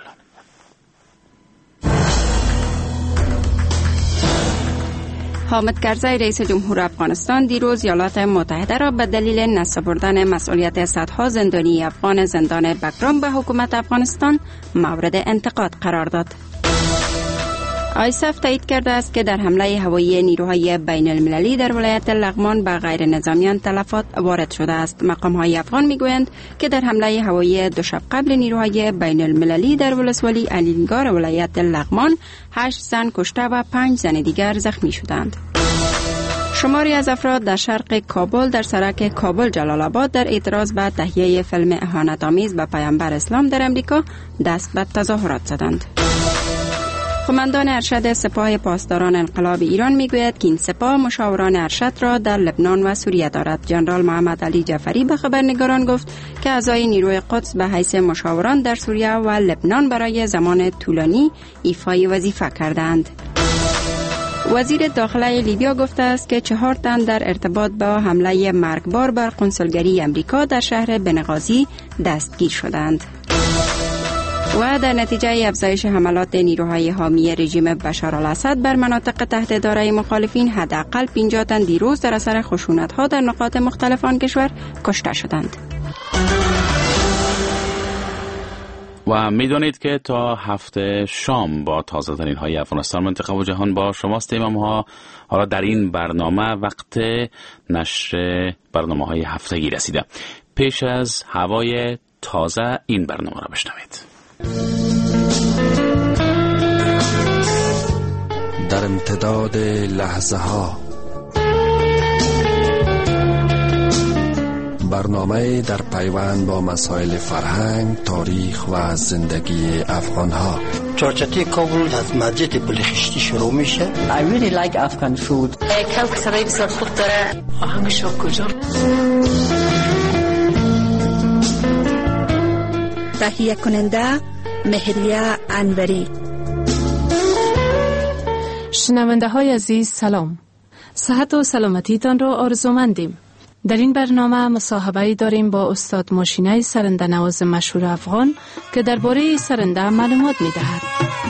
حامد کرزی رئیس جمهور افغانستان دیروز ایالات متحده را به دلیل نسپردن مسئولیت صدها زندانی افغان زندان بگرام به حکومت افغانستان مورد انتقاد قرار داد. آیسف تایید کرده است که در حمله هوایی نیروهای بین المللی در ولایت لغمان به غیر نظامیان تلفات وارد شده است. مقام‌های افغان میگویند که در حمله هوایی دو شب قبل نیروهای بین المللی در ولسوالی الینگار ولایت لغمان 8 زن کشته و 5 زن دیگر زخمی شدند. شماری از افراد در شرق کابل در سرک کابل جلال آباد در اعتراض به تهیه فیلم اهانت‌آمیز به پیامبر اسلام در امریکا دست به تظاهرات زدند. قماندان ارشد سپاه پاسداران انقلاب ایران میگوید که این سپاه مشاوران ارشد را در لبنان و سوریه دارد. جنرال محمد علی جعفری به خبرنگاران گفت که اعضای نیروی قدس به حیث مشاوران در سوریه و لبنان برای زمان طولانی ایفای وظیفه کردند. وزیر داخله لیبیا گفته است که 4 تن در ارتباط با حمله مرگبار بر قنصلگری امریکا در شهر بنغازی دستگیر شدند. و در نتیجه افزایش حملات نیروهای حامی رژیم بشار الاسد بر مناطق تحت دارای مخالفین حداقل 50 تن دیروز در اثر خشونت‌ها در نقاط مختلف آن کشور کشته شدند. و میدانید که تا هفته شام با تازه ترین های افغانستان، منطقه و جهان با شماست. امام‌ها حالا در این برنامه وقت نشر برنامه های هفتگی رسیده. پیش از هوای تازه این برنامه را بشنوید. در امتداد لحظه ها، برنامه در پیوند با مسائل فرهنگ، تاریخ و زندگی افغان ها. چارچتی کابل از مسجد بلخشتی شروع میشه. I really like Afghan food. کلک سرای بسیار خوب داره. آهنگش کجا؟ تهیه کننده مهریه انوری. شنونده های عزیز سلام، صحت و سلامتیتان را آرزومندیم. در این برنامه مصاحبه‌ای داریم با استاد ماشینه سرنده نواز مشهور افغان که درباره سرنده معلومات می‌دهد.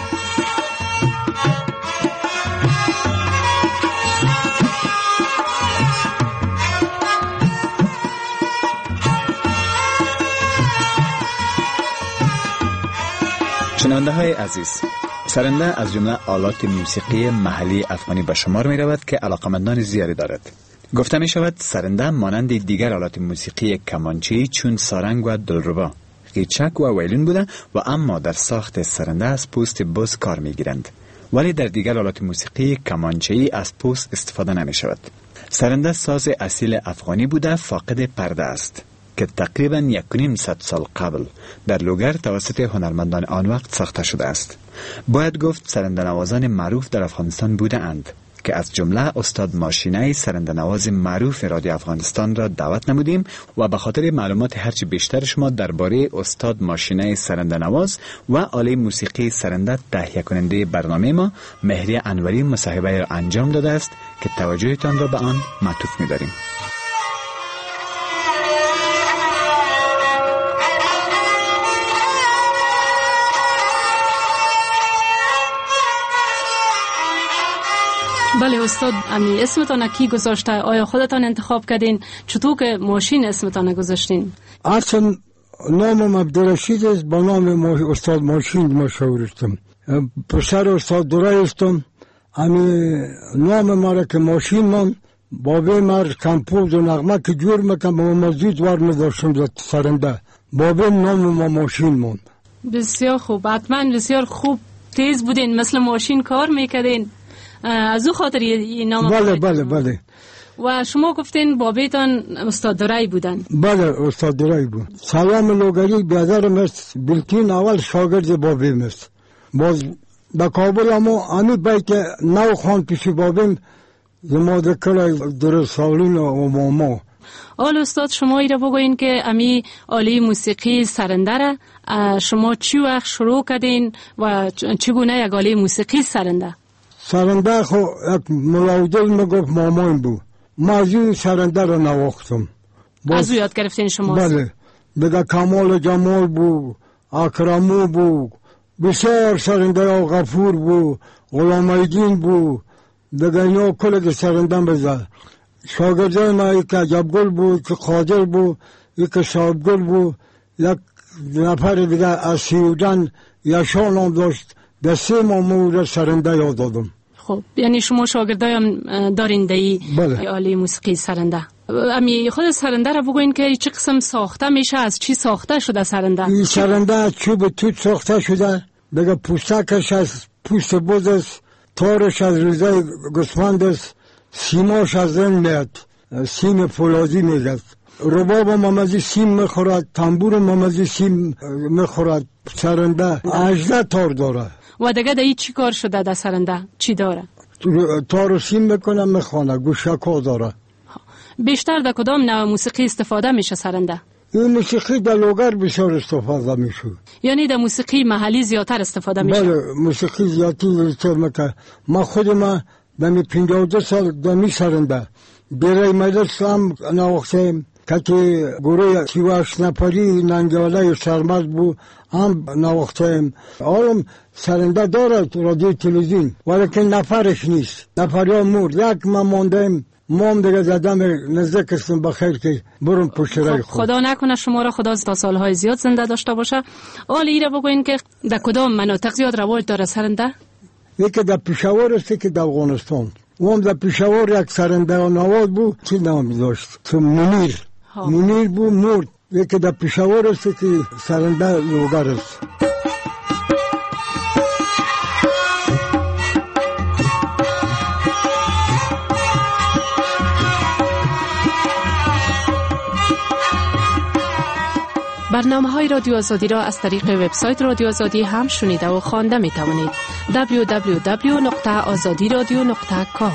شنونده های عزیز، سرنده از جمله آلات موسیقی محلی افغانی به شمار می رود که علاقمندان زیادی دارد. گفته می شود سرنده مانند دیگر آلات موسیقی کمانچه‌ای چون سارنگ و دلربا، قیچک و ویلون بوده و اما در ساخت سرنده از پوست بز کار می گیرند، ولی در دیگر آلات موسیقی کمانچه‌ای از پوست استفاده نمی شود. سرنده ساز اصیل افغانی بوده، فاقد پرده است که تقریباً 1.5 سال قبل در لوگر توسط هنرمندان آن وقت ساخته شده است. باید گفت سرنده نوازان معروف در افغانستان بوده اند که از جمله استاد ماشینه سرنده نواز معروف رادیو افغانستان را دعوت نمودیم و به خاطر معلومات هرچی بیشتر شما درباره استاد ماشینه سرنده نواز و آله موسیقی سرنده، تهیه کننده برنامه ما مهریه انوری مصاحبه را انجام داده است که توجهتان را به آن معطوف می‌داریم. بله استاد، امی اسمتان کی گذاشته؟ آیا خودتان انتخاب کردین؟ چطور که ماشین اسمتان گذاشتین؟ اصلا نامم عبدالرشید است، با نام استاد ماشین مشهور هستم. پسر استاد درای هستم. امی نام مرا که ماشین من بابی مر کمپوز و نغمه که جور میکنم با مزید ور میداشتم سرنده. بابی نام ما ماشین موند. بسیار خوب، حتما بسیار خوب تیز بودین، مثل ماشین کار میکردین، از او خاطر این نام. بله. و شما گفتین بابیتان استاد درایی بودن؟ بله استاد درایی بود. سلام لوگری بیادرم است، بلکین اول شاگرد بابیم است. باز به کابل امی بیت نو خان پیشی بابیم زماده کلای در سالون و ماما. آل استاد شما ایره بگوین که امی آلی موسیقی سرنده را شما چی وقت شروع کردین و چگونه یک آلی موسیقی سرنده؟ سرنده خو یک ملاودل مگفت مامایم بود. ما از این سرنده را نواختم. از او یاد گرفتین شما؟ بله. دیگه کمال جمال بود، اکرمو بود، بسیار سرنده ها، غفور بود، غلام ایدین بود، دیگه اینا کل سرنده بزد. شاگرده ما یک عجبگل بود، یک قادر بود، یک صاحبگل بود، یک نفر دیگه از سیودن یشان هم داشت. به 3 ماه مورد سرنده یاد دادم. خب یعنی شما شاگردای هم دارین دایی آلی موسیقی سرنده. امی خود سرنده را بگوین که چه قسم ساخته میشه، از چی ساخته شده سرنده؟ این سرنده چوب توت ساخته شده، دیگه پوستکش از پوست بز است، تارش از ریزه گوسفند است، سیماش از زن میاد، سیم فولادی میگد. رباب مامزی سیم میخورد، تنبور مامزی سیم میخورد. سرنده 18 تار داره. و دیگه دایی چی کار شده در سرنده؟ چی داره؟ تار و سیم میکنه، میخوانه، گوشکا داره. بیشتر در کدام نوع موسیقی استفاده میشه سرنده؟ این موسیقی در لوگر بسیار استفاده میشه. یعنی در موسیقی محلی زیادتر استفاده میشه؟ بله موسیقی زیادتر استفاده میکنه. ما خودم دمی 52 سال دمی سرنده برای مدرس هم نواختیم که گروه 38 نفری ننگاله سرمز بود هم نواختیم. حالا سرنده دارد رادیو تلویزیون ولیکن نفرش نیست، نفری ها مرد. یک ما ماندیم، ما هم دیگه زدم نزدیک استم بخیر که برون پشت رای خود. خدا نکنه شما را خدا تا سالهای زیاد زنده داشته باشه. حالا ایره بگوین که در کدام مناطق زیاد رواج داره سرنده؟ یکی در پیشاور است که در افغانستان. اون در پیشاور یک سرنده نواز بود، چی نامی داشت؟ منیر بود، مرد. یکی در پیشاور است که سرنده لوگر است. برنامه‌های رادیو آزادی را از طریق وبسایت رادیو آزادی هم شنیده و خوانده می توانید. www.azadiradio.com.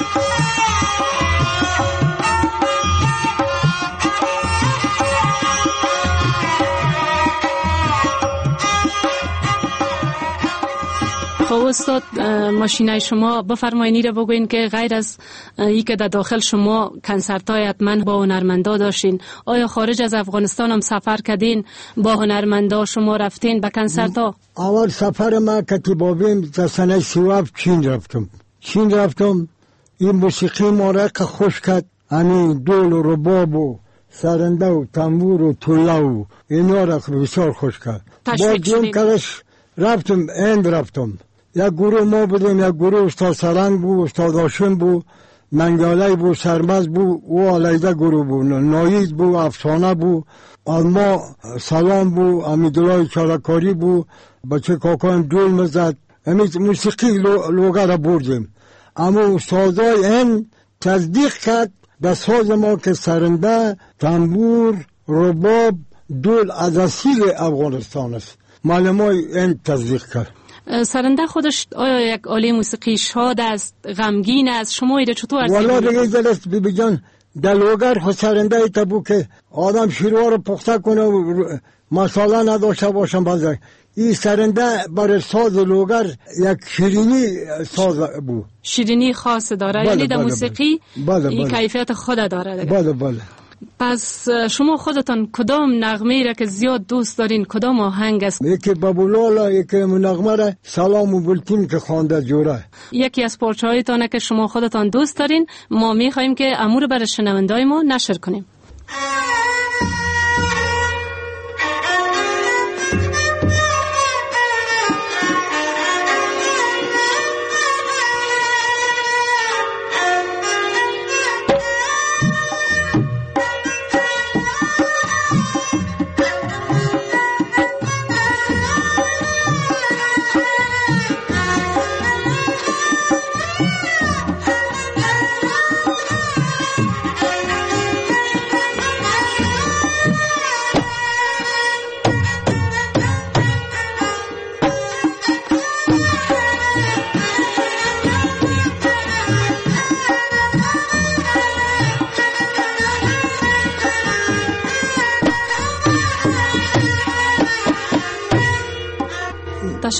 خب استاد ماشینای شما بفرمایید را بگوین که غیر از ای که در داخل شما کنسرت‌های حتما با هنرمندا داشتین، آیا خارج از افغانستان هم سفر کردین با هنرمندا؟ شما رفتین به کنسرت‌ها؟ اول سفر ما کتیبابیم در سنه 37 چین رفتم. این موسیقی ما را که خوش کرد، همین دول و رباب و سرنده و تنبور و طله و اینا را بسیار خوش کرد. با جون کلش رفتم. یک گروه ما بودیم، یک گروه استاد سرنگ بود، استاد هاشم بود، منگاله بود، سرمز بود و علیده گروه بود، نایید بود، افسانه بود، ما سلام بود، امیدالله چالکاری بود، بچه کاکایم دول مزد. موسیقی لوگر را بردیم. اما استادای این تصدیق کرد به ساز ما که سرنده، تنبور، رباب، دول از اصیل افغانستان است. معلمای این تصدیق کرد. سرنده خودش آیا یک آله موسیقی شاد است، غمگین است؟ شما ایره چطور ارزیابی می‌کنید؟ والا دیگه جلست بی جان در لوگر خود سرنده ایتا بود که آدم شیروا رو پخته کنه و مساله نداشته باشم. بازه این سرنده برای ساز لوگر یک شیرینی ساز بود، شیرینی خاص داره. یعنی در موسیقی این کیفیت خود داره. بله. پس شما خودتان کدام نغمه را که زیاد دوست دارین، کدام آهنگ است؟ یکی بابولالا، یکی نغمه را سلام و بلتین که خوانده جوره. یکی از پارچه‌هایتان که شما خودتان دوست دارین، ما می‌خوایم که امور برای شنونده‌های ما نشر کنیم.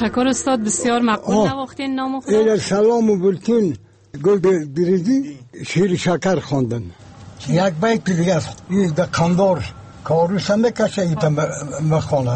تشکر استاد، بسیار مقبول نواختین نام خدا. ایل سلام و بلتین گل دریزی شیر شکر خواندن. یک بیت دیگه است، این دکاندار کاروس هم بکشه ایتا مخوانم.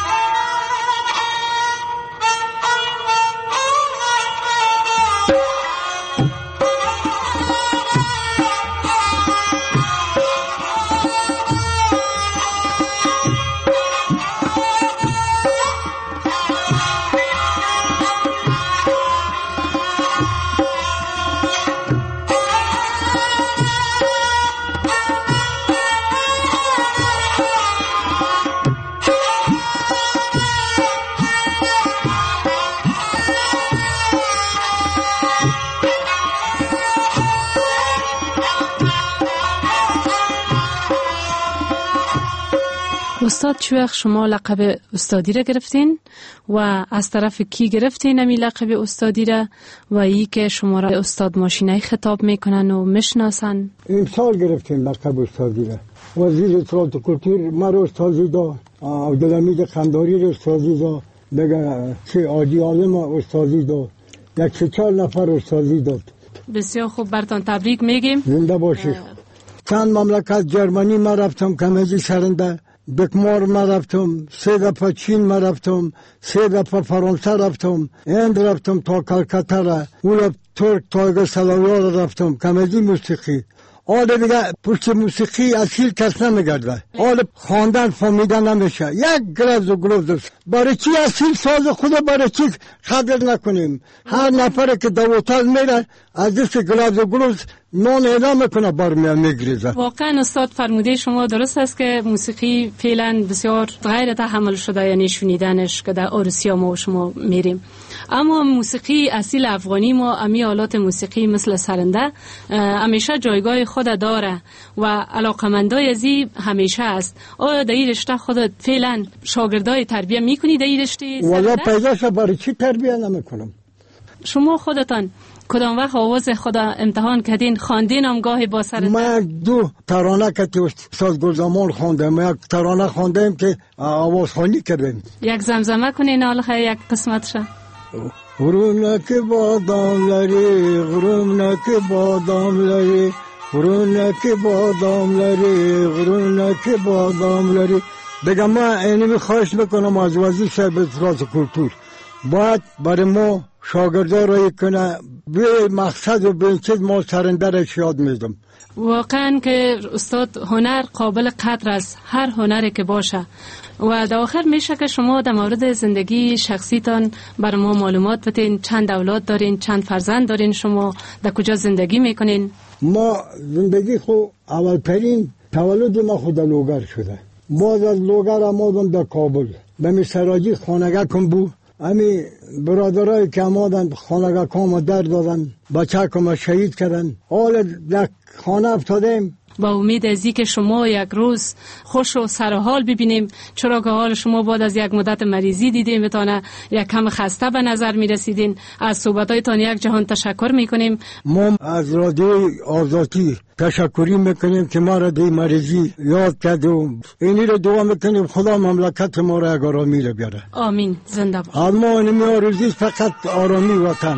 استاد چه وقت شما لقب استادی را گرفتین و از طرف کی گرفتین امی لقب استادی را و ای که شما را استاد ماشینی خطاب میکنن و میشناسن؟ امسال گرفتیم لقب استادی را. وزیر اطلاعات و کلتور مرا استادی داد، عبدالحمید قنداری را استادی داد، دیگه چه عادی عالم استادی داد، یک 4 نفر استادی داد. بسیار خوب، برتان تبریک میگیم. زنده باشی. چند مملکت جرمنی ما رفتم کمیجی سرنده، بکمار ما رفتم، 3 دفعه چین ما رفتم، 3 دفعه فرانسه رفتم، هند رفتم تا کلکته را، اون ترک تایگر سلاویا را رفتم کمیجی موسیقی. حالا دیگه پشت موسیقی اصیل کس نمیگرده، حالا خواندن فهمیدن نمیشه. یک گرز و گروز برای چی اصیل ساز خدا برای چی قدر نکنیم؟ هر نفر که دو هتل میره از دست گرز و گروز نان اعلام میکنه برمیان میگریزه. واقعا استاد فرموده شما درست است که موسیقی فعلا بسیار غیر تحمل شده، یعنی شنیدنش که در عروسی ما و شما میریم. اما موسیقی اصیل افغانی ما، امی آلات موسیقی مثل سرنده همیشه جایگاه خود داره و علاقمندای ازی همیشه است. آیا در این رشته خودت فعلا شاگردای تربیه میکنی در این رشته سرنده؟ والا پیداش برای چی تربیه نمیکنم؟ شما خودتان کدام وقت آواز خدا امتحان کردین، خواندین هم گاهی با سرنده؟ من 2 ترانه که استاد گلزمان خواندم، یک ترانه خواندم که آواز خوانی کردم. یک زمزمه کنین حالا یک قسمتش. غرونه که بادام لری، غرونه که بادام لری، غرونه که بادام لری، غرونه که بادام لری. دیگه من اینمی خواهش میکنم از وزیر صاحب اطلاعات کلتور باید برای ما شاگردا رای کنه، به مقصد و به چیز ما سرنده را یاد میدم. واقعا که استاد هنر قابل قدر است، هر هنری که باشه. و در آخر میشه که شما در مورد زندگی شخصیتان برای ما معلومات بدین. چند اولاد دارین؟ چند فرزند دارین؟ شما در کجا زندگی میکنین؟ ما زندگی خو اولترین تولد ما خود در لوگر شده. باز از لوگر آمدم در کابل، به می سراجی خانگاه کن بود. امی برادرای که آمدن خانگاه کام در دادن، بچه کم شهید کردن. حال در خانه افتادیم. با امید از اینکه شما یک روز خوش و سرحال ببینیم، چرا که حال شما بعد از یک مدت مریضی دیدیم بتانه یک کم خسته به نظر می رسیدین. از صحبتایتان یک جهان تشکر میکنیم. ما از رادیوی آزادی تشکری میکنیم که ما را دی مریضی یاد کرد و اینی را دعا میکنیم خدا مملکت ما را یک آرامی را بیاره. آمین. زنده باشید. اما اینمی آرزوی فقط آرامی وطن.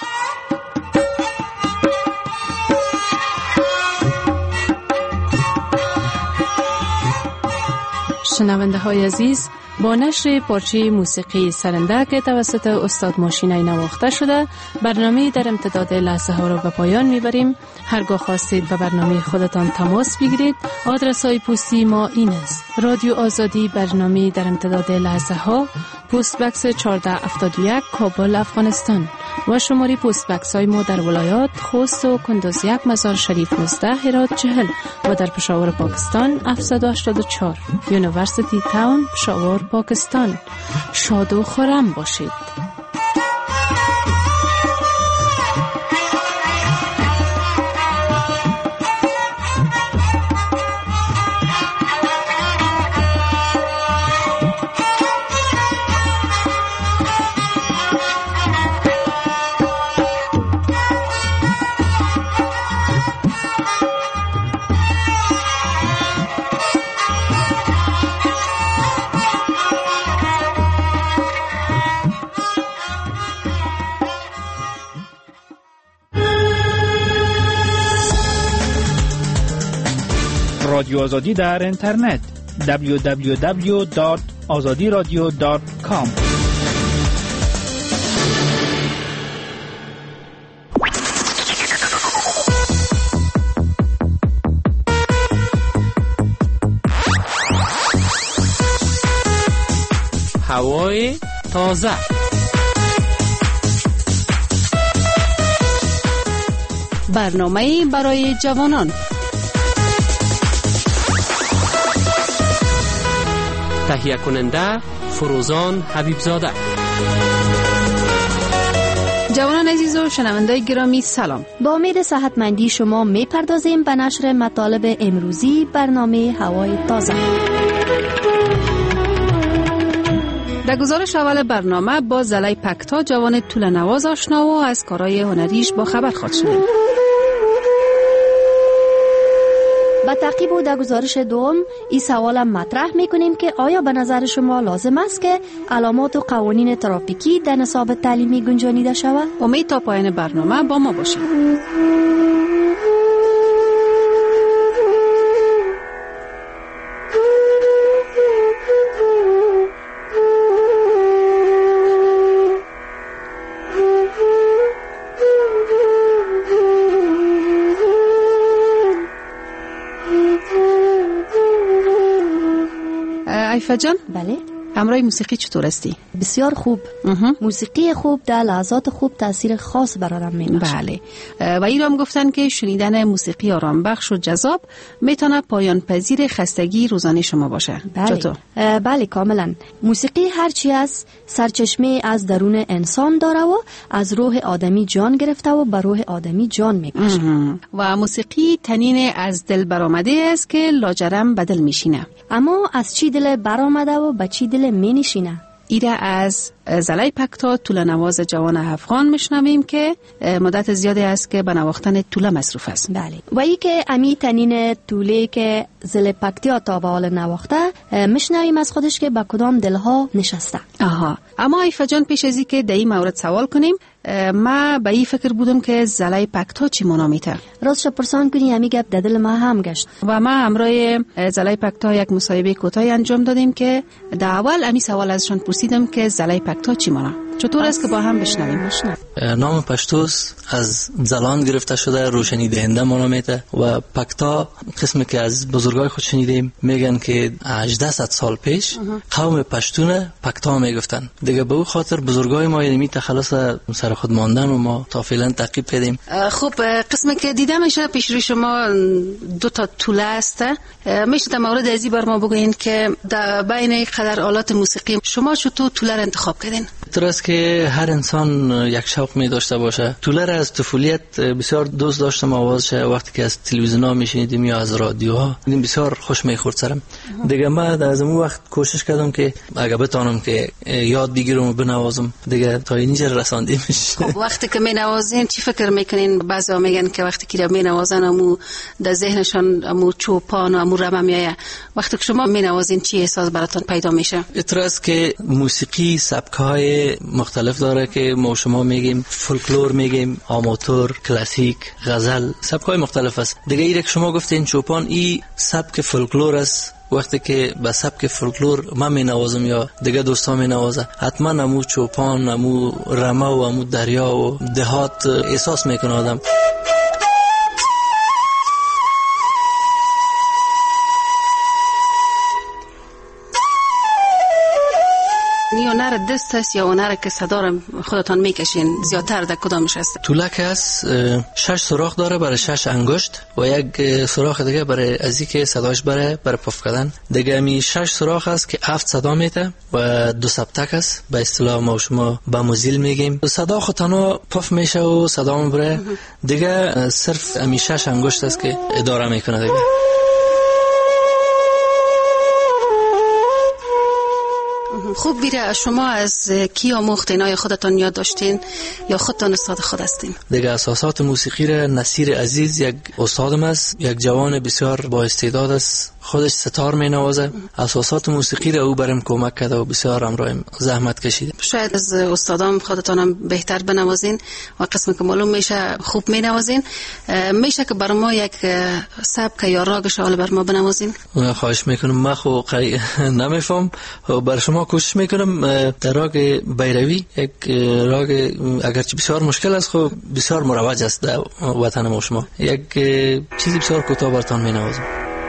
شنونده های عزیز، با نشر پارچه موسیقی سرنده که توسط استاد ماشینی نواخته شده، برنامه در امتداد لحظه ها را به پایان میبریم. هرگاه خواستید به برنامه خودتان تماس بگیرید، آدرس های پستی ما این است: رادیو آزادی، برنامه در امتداد لحظه ها، پست بکس 1471 کابل افغانستان و شماره پست بکس های ما در ولایات خوست و کندوز 1، مزار شریف 19، هرات 40 و در پشاور پاکستان 784. یونیورسیتی تاون، پشاور پاکستان. شاد و خرم باشید. رادیو آزادی در اینترنت www.azadiradio.com. هوای تازه. برنامه برای جوانان. تهیه کننده فروزان حبیبزاده. جوانان عزیز و شنوندگان گرامی سلام. با امید صحتمندی شما میپردازیم به نشر مطالب امروزی برنامه هوای تازه. در گزارش اول برنامه با زلای پکتا جوان طول نواز آشنا و از کارهای هنریش با خبر خواهد شدیم. با تعقیب و در گزارش دوم این سوال مطرح میکنیم که آیا به نظر شما لازم است که علامات و قوانین ترافیکی در نصاب تعلیمی گنجانیده شود؟ امید تا پایان برنامه با ما باشید. عیفه جان، بله. امروی موسیقی چطور هستی؟ بسیار خوب. موسیقی خوب در لحظات خوب تاثیر خاص بر آدم می‌بخشه. بله. و ایرام گفتن که شنیدن موسیقی آرام بخش و جذاب میتونه پایان پذیر خستگی روزانه شما باشه. بله. چطور؟ بله کاملا. موسیقی هرچی از سرچشمه از درون انسان داره و از روح آدمی جان گرفته و بر روح آدمی جان می‌بخشه. و موسیقی تنین از دل برآمده است که لاجرم بدل میشینه. اما از چی دل برآمده و به چی دل مینشینه؟ ایره از زلای پکتا طول نواز جوان افغان میشنویم که مدت زیادی است که به نواختن طوله مصروف است. بله. و ای که امی تنین طوله که زل پکتیا تا به حال نواخته میشنویم از خودش که به کدام دلها نشسته. آها. اما عیفه جان پیش از این که در این مورد سوال کنیم، ما به این فکر بودم که زلای پکتا چی معنا میته؟ راستش پرسان کنی امی گپ در دل ما هم گشت و ما همراه زلای پکتا یک مصاحبه کوتاهی انجام دادیم که در اول امی سوال ازشان پرسیدم که زلای پکتا چی معنا؟ چطور است که با هم بشنویم؟ نام پشتوس از زلان گرفته شده، روشنی دهنده معنا میده و پکتا قسمی که از بزرگای خود شنیدیم میگن که 1800 سال پیش قوم پشتون پکتا میگفتن. دیگه به او خاطر بزرگای ما یعنی تخلص سر خود ماندن و ما تا فعلا تعقیب کردیم. خب قسمی که دیدم میشه پیش روی شما 2 طوله است. میشه در مورد ازی بر ما بگوین که در بین قدر آلات موسیقی شما چطور طوله را انتخاب کردین؟ درست که هر انسان یک شوق می داشته باشه. طوله را از طفولیت بسیار دوست داشتم آوازش. وقتی که از تلویزیون‌ها میشنیدیم یا از رادیوها بسیار خوش میخورد سرم. دیگه من از اون وقت کوشش کردم که اگه بتونم که یاد بگیرم و بنوازم. دیگه تا اینجا رساندیمش. خب وقتی که مینوازین چی فکر میکنین؟ بعضیا میگن که وقتی که مینوازن امو در ذهنشان امو چوپان و امو رمه میایه. وقتی که شما مینوازین چی احساس براتون پیدا میشه؟ اعتراض که موسیقی سبک‌های مختلف داره که ما شما میگیم فولکلور، میگیم آماتور، کلاسیک، غزل، سبک‌های مختلف است. دیگه ایره که شما گفتین چوپان، این سبک فولکلور است. وقتی که به سبک فولکلور من می نوازم یا دیگه دوستا می نوازه، حتما امو چوپان، امو رمه و امو دریا و دهات احساس میکنه آدم. هنر دست است یا هنر که صدا را خودتان میکشین؟ زیادتر در کدامش است؟ طولک است، 6 سوراخ داره برای 6 انگشت و یک سوراخ دیگه برای ازی که صداش برای پف کردن. دیگه می 6 سوراخ است که 7 صدا میته و 2 سبتک است. به اصطلاح ما شما با موزیل میگیم. صدا خودتانو پف میشه و صدا میبره. دیگه صرف امی 6 انگشت است که اداره میکنه دیگه. خوب بیره، شما از کی آموختین؟ خودتان یاد داشتین یا خودتان استاد خود هستین؟ دیگه اساسات موسیقی را نصیر عزیز یک استادم است، یک جوان بسیار با استعداد است، خودش ستار می نوازه. اساسات موسیقی را او برام کمک کرده و بسیار امرایم زحمت کشیده. شاید از استادام خودتانم بهتر بنوازین و قسم که معلوم میشه خوب می نوازین. میشه که بر ما یک سبک یا راگ شال بر ما بنوازین؟ خواهش میکنم. من خو نمیفهم و بر شما کوشش میکنم. در راگ بیروی، یک راگ اگرچه بسیار مشکل است خو بسیار مروج است در وطن ما شما، یک چیزی بسیار کوتاه براتون مینوازم.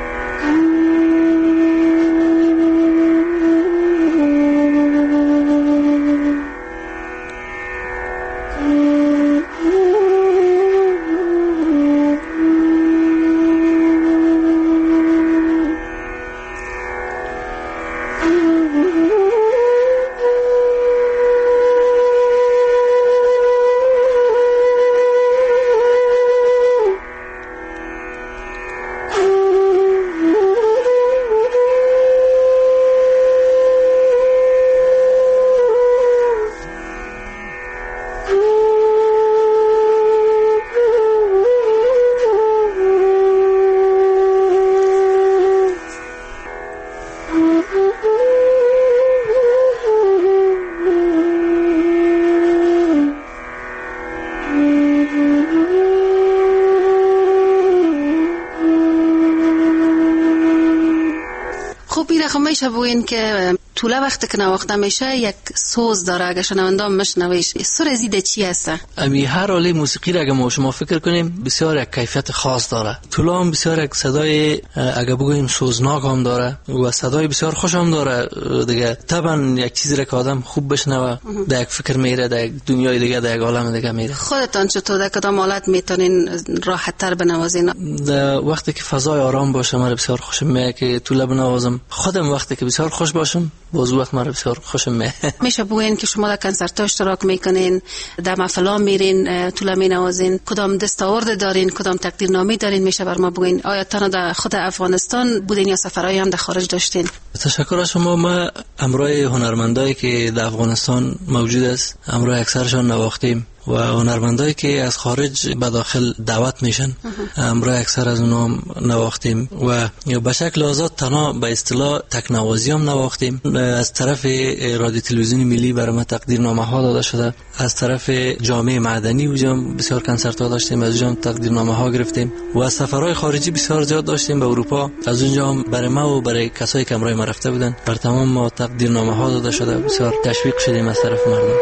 میشه بگوین که طوله وقتی که نواخته میشه یک سوز داره، اگه شنونده مشنویش سر ازیده چی هسته؟ امی هر حاله موسیقی را اگه ما شما فکر کنیم بسیار یک کیفیت خاص داره. طوله هم بسیار یک صدای اگه بگویم سوزناک هم داره و صدای بسیار خوش هم داره دیگه. طبعا یک چیزی را که آدم خوب بشنوه در یک فکر میره، در یک دنیای دیگه، در یک عالم دیگه میره. خودتان چطور در کدام حالت میتونین راحت تر بنوازین؟ وقتی که فضای آرام باشه من بسیار خوشم میاد که طوله بنوازم. خودم وقتی که بسیار خوش باشم باز وقت من بسیار خوشم میاد. میشه بگوین که شما در کنسرت اشتراک میکنین، در محفلا میرین، طوله مینوازین، کدام دستاورد دارین، کدام تقدیرنامه دارین؟ میشه بر ما بگوین آیا تنها در خود افغانستان بودین یا سفرهای هم در خارج داشتین؟ تشکر از شما. ما همراه هنرمندایی که در افغانستان موجود است همراه اکثرشان نواختیم و هنرمندایی که از خارج به داخل دعوت میشن همراه اکثر از اونها نواختیم و به شکل آزاد تنها به اصطلاح تکنوازی هم نواختیم. از طرف رادیو تلویزیون ملی برای ما تقدیرنامه ها داده شده، از طرف جامعه معدنی اونجا بسیار کنسرت ها داشتیم، از اونجا تقدیرنامه ها گرفتیم و از سفرهای خارجی بسیار زیاد داشتیم به اروپا. از اونجا برای ما و برای کسایی که همراه ما رفته بودن بر تمام ما تقدیرنامه ها داده شده. بسیار تشویق شدیم از طرف مردم.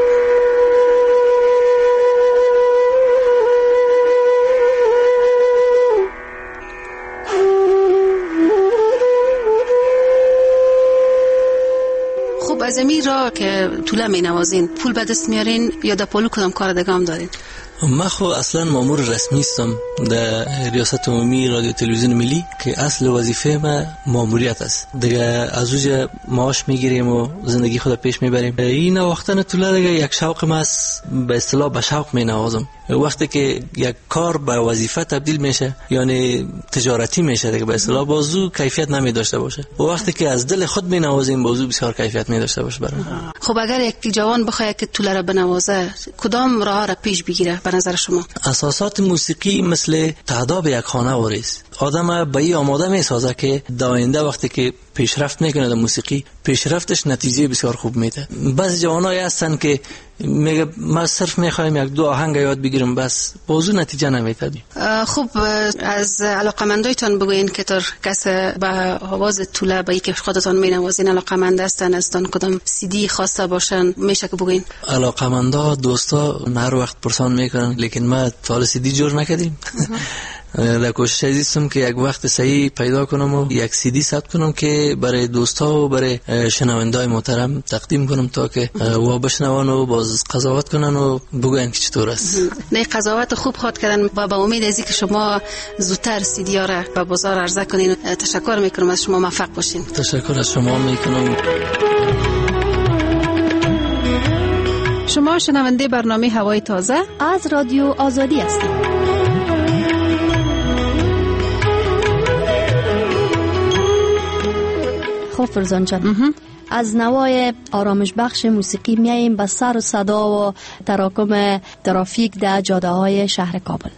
از امیر را که طوله می نوازین پول به دست میارین یا در پولو کدام کار دیگه هم دارین؟ من خو اصلا مامور رسمی هستم در ریاست عمومی رادیو تلویزیون ملی که اصل وظیفه ما ماموریت است دیگه. از اونجا معاش میگیریم و زندگی خود پیش میبریم. این نواختن طوله دیگه یک شوق ما است، به اصطلاح به شوق می نوازم. وقتی که یک کار به وظیفه تبدیل میشه یعنی تجارتی میشه دیگه به اصطلاح بازو کیفیت نمی داشته باشه و وقتی که از دل خود می نوازیم بازو بسیار کیفیت می داشته باشه برام. خب اگر یک جوان بخواد که طوله را بنوازه کدام راه را پیش بگیره به نظر شما؟ اساسات موسیقی مثل تعداب یک خانه واریست. آدم به این آماده می سازه که در آینده وقتی که پیشرفت میکنه در موسیقی پیشرفتش نتیجه بسیار خوب میده. بعضی جوانایی هستن که میگه ما صرف میخوایم یک دو آهنگ یاد بگیرم بس بازو نتیجه نمیده. خب از علاقمندایتان بگوین که تر کس به آواز طوله به یک خودتان مینوازین علاقمند هستن هستن کدام CD خواسته باشن میشه که بگوین؟ علاقمندا دوستا هر وقت پرسان میکنن لیکن ما تا CD جور نکردیم. در کوشش هستم که یک وقت صحیح پیدا کنم و یک CD ثبت کنم که برای دوستا و برای شنوندای محترم تقدیم کنم تا که و بشنوان و باز قضاوت کنن و بگن که چطور است. نه قضاوت خوب خواد کردن و با امید از اینکه شما زودتر CD ها را به بازار عرضه کنین. تشکر میکنم از شما، موفق باشین. تشکر از شما میکنم. شما شنونده برنامه هوای تازه از رادیو آزادی هستید. خب فرزان جان، از نوای آرامش بخش موسیقی میاییم به سر و صدا و تراکم ترافیک در جاده های شهر کابل.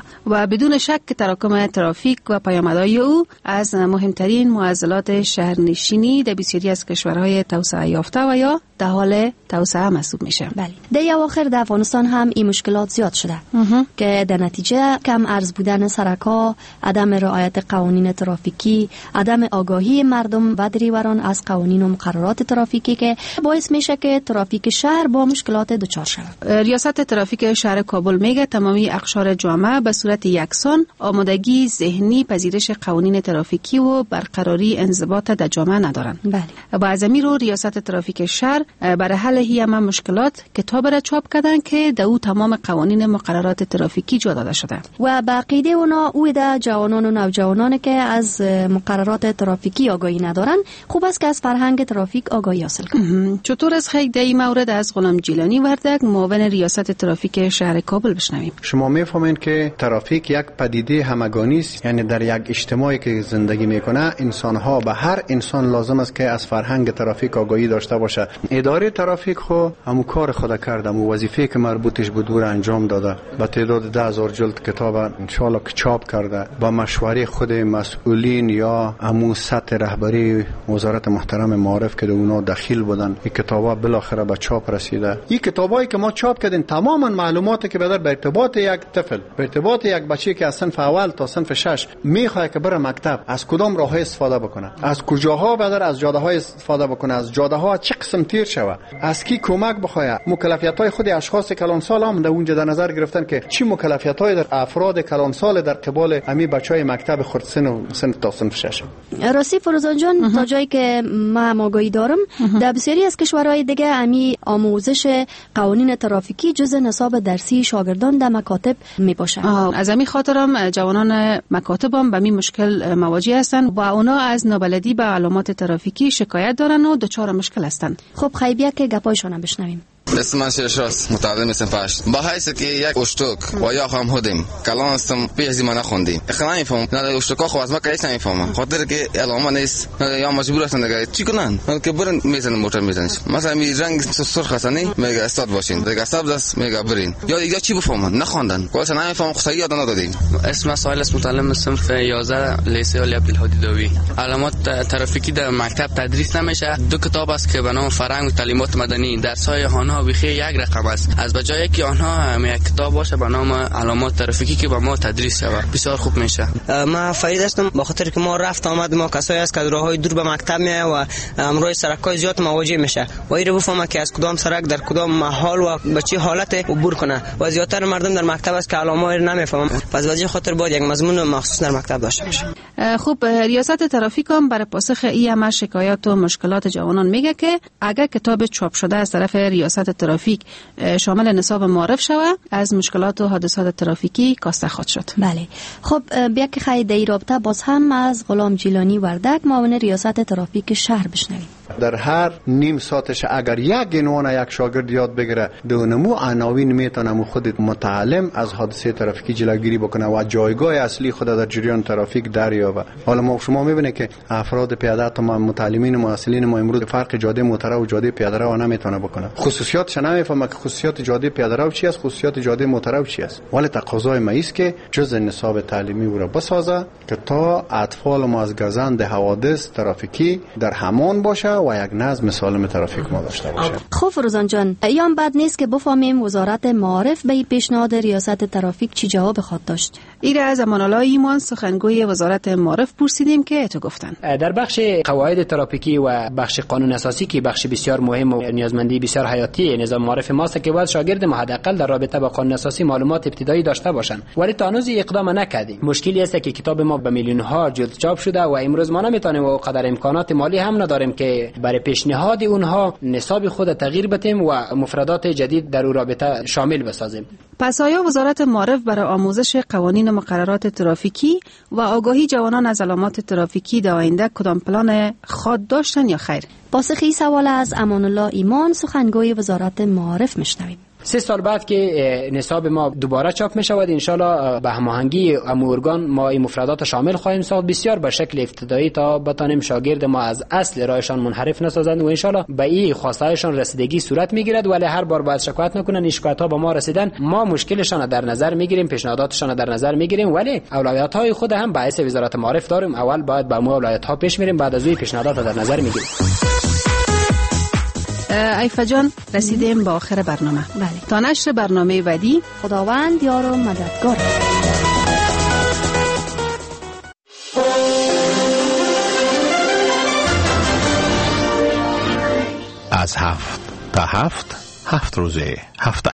و بدون شک تراکم ترافیک و پیامدهای او از مهمترین معضلات شهرنشینی در بسیاری از کشورهای توسعه یافته و یا در حال توسعه محسوب میشه. بله. در اواخر در افغانستان هم این مشکلات زیاد شده که در نتیجه کم ارز بودن سرک‌ها، عدم رعایت قوانین ترافیکی، عدم آگاهی مردم و دریوران از قوانین و مقررات ترافیکی که باعث میشه که ترافیک شهر با مشکلات دچار شود. ریاست ترافیک شهر کابل میگه تمامی اقشار جامعه به صورت یکسان آمادگی ذهنی پذیرش قوانین ترافیکی و برقراری انضباط در جامعه ندارن. بله. و از امیر رو ریاست ترافیک شهر برای حل همه مشکلات کتاب را چاپ کردن که در او تمام قوانین مقررات ترافیکی جا داده شده و به عقیده اونا او در جوانان و نوجوانان که از مقررات ترافیکی آگاهی ندارن خوب است که از فرهنگ ترافیک آگاهی حاصل کنند. چطور از خیلی در این مورد از غلام جیلانی وردک معاون ریاست ترافیک شهر کابل بشنویم. شما میفهمین که ترافیک یک پدیده همگانی است، یعنی در یک اجتماعی که زندگی میکنه انسان‌ها به هر انسان لازم است که از فرهنگ ترافیک آگاهی داشته باشه. اداره ترافیک خو همون کار خود کرده، همون وظیفه که مربوطش بود دور انجام داده. با تعداد 10,000 جلد کتاب انشالله که چاپ کرده با مشوره خود مسئولین یا همون سطح رهبری وزارت محترم معارف که اونا دخیل بودن. این کتابا بالاخره به چاپ رسیده. این کتابایی که ما چاپ کردیم تماما معلوماتی که به ارتباط یک طفل، به ارتباط یک بچه که از صنف اول تا صنف 6 میخواد که بره مکتب از کدام راههای استفاده بکنه، از کجاها بدر از جاده‌های استفاده بکنه، از جاده‌ها چه قسم تیر شوه، از کی کمک بخواد. مکلفیت‌های خود اشخاص کلانسال هم در اونجا در نظر گرفتن که چی مکلفیت‌های در افراد کلانسال در قبال امی بچهای مکتب خردسن و صنف تا صنف 6. راستی فروزان جان تا جایی که من آگاهی دارم در بسیاری از کشورهای دیگه امی آموزش قوانین ترافیکی جزء نصاب درسی شاگردان در مکاتب میباشه. از همین خاطرم جوانان مکاتب هم به این مشکل مواجه هستن و اونا از نابلدی به علامات ترافیکی شکایت دارن و دچار مشکل هستن. خب خیبیا که گپایشون بشنویم. اسم من شیرشاست، متعلم صنف 8. با حیث که یک اشتوک و یا هم هدیم کلان هستم پیش زمان نخوندیم. اخلا نمیفهم نه اشتوکا خو از ما کلیش نمیفهمم. خاطر که علامه نیست یا مجبور هستن دیگه چی کنن؟ که برن میزنن موتور میزنن. مثلا می رنگ سرخ هستنی میگه استاد باشین. دیگه استاد دست میگه برین. یا دیگه چی بفهمن؟ نخوندن. واسه نمیفهم خو یاد ندادیم. اسم سایل است، متعلم صنف 11 لیسه علی عبدالهادی داوی. علامات ترافیکی در مکتب تدریس نمیشه. دو کتاب است که به نام فرهنگ و تعلیمات مدنی درس‌های آنها بیخی یک رقم است. از بجای که آنها یک کتاب باشه به نام علامات ترافیکی که به ما تدریس شود بسیار خوب میشه. من فرید هستم، به خاطر که ما رفت آمد ما کسایی است که راههای دور به مکتب میای و امروز سرکای زیاد مواجه میشه و این رو بفهمه که از کدام سرک در کدام محل و به چه حالت عبور کنه و زیادتر مردم در مکتب است که علامه رو نمیفهمن. پس وجه خاطر باید یک مضمون مخصوص در مکتب داشته باشه. خوب ریاست ترافیک هم برای پاسخ این همه شکایات و مشکلات جوانان میگه که اگر کتاب چاپ شده از طرف ریاست ترافیک شامل نصاب معرف شود از مشکلات و حادثات ترافیکی کاسته خواهد شد. بله. خب بیا که خیلی در این رابطه باز هم از غلام جیلانی وردک معاون ریاست ترافیک شهر بشنویم. در هر نیم ساعتش اگر یک عنوان یک شاگرد یاد بگیره دونمو عناوین میتونه خود متعلم از حادثه ترافیکی جلوگیری بکنه و جایگاه اصلی خود در جریان ترافیک دریابه. حالا ما شما میبینید که افراد پیاده تا متعلمین معاصلین ما امروز فرق جاده موتورا و جاده پیاده رو نمیتونه بکنه. خصوصیاتش نمیفهمه که خصوصیات جاده پیاده رو چی است، خصوصیات جاده موتورا چی است. ولی تقاضای ما است که جزء نصاب تعلیمی او را بسازه که تا اطفال ما از گزند حوادث ترافیکی در همان باشه و یک نظم سالم ترافیک ما داشته باشه. خب فروزان جان، ایام بد نیست که بفهمیم وزارت معارف به پیشنهاد ریاست ترافیک چی جواب خواهد داشت. ایره از امان‌الله ایمان سخنگوی وزارت معارف پرسیدیم که تو گفتن در بخش قواعد ترافیکی و بخش قانون اساسی که بخش بسیار مهم و نیازمندی بسیار حیاتی نظام معارف ماست که باید شاگرد ما حداقل در رابطه با قانون اساسی معلومات ابتدایی داشته باشند، ولی تا هنوز اقدام نکردیم. مشکلی است که کتاب ما به میلیون ها جلد چاپ شده و امروز ما نمیتونیم و قدر امکانات مالی هم نداریم که برای پیشنهاد اونها نصاب خود تغییر بدیم و مفردات جدید در اون رابطه شامل بسازیم. پس آیا وزارت معارف برای آموزش قوانین و مقررات ترافیکی و آگاهی جوانان از علامات ترافیکی در آینده کدام پلان خود داشتن یا خیر؟ پاسخ این سوال از امان‌الله ایمان سخنگوی وزارت معارف میشنویم. 3 سال بعد که نصاب ما دوباره چاپ می شود، ان شاء الله به هماهنگی ارگان ما این مفردات شامل خواهیم ساخت، بسیار به شکل ابتدایی، تا بتانیم شاگرد ما از اصل رایشان منحرف نسازند و ان شاء الله به این خواستهایشان رسیدگی صورت میگیرد. ولی هر بار باید شکایت نکنن. این شکایت ها به ما رسیدن، ما مشکلشان در نظر میگیریم، پیشنهاداتشان در نظر میگیریم، ولی اولویت های خود هم به حیث وزارت معارف داریم. اول باید با مو اولویت ها پیش میریم، بعد از اون پیشنهادات در نظر میگیریم. عیفه جان رسیدیم با آخر برنامه. بله. تا نشر برنامه بعدی، خداوند یار و مددگار. از 7 تا 7 روزه هفته.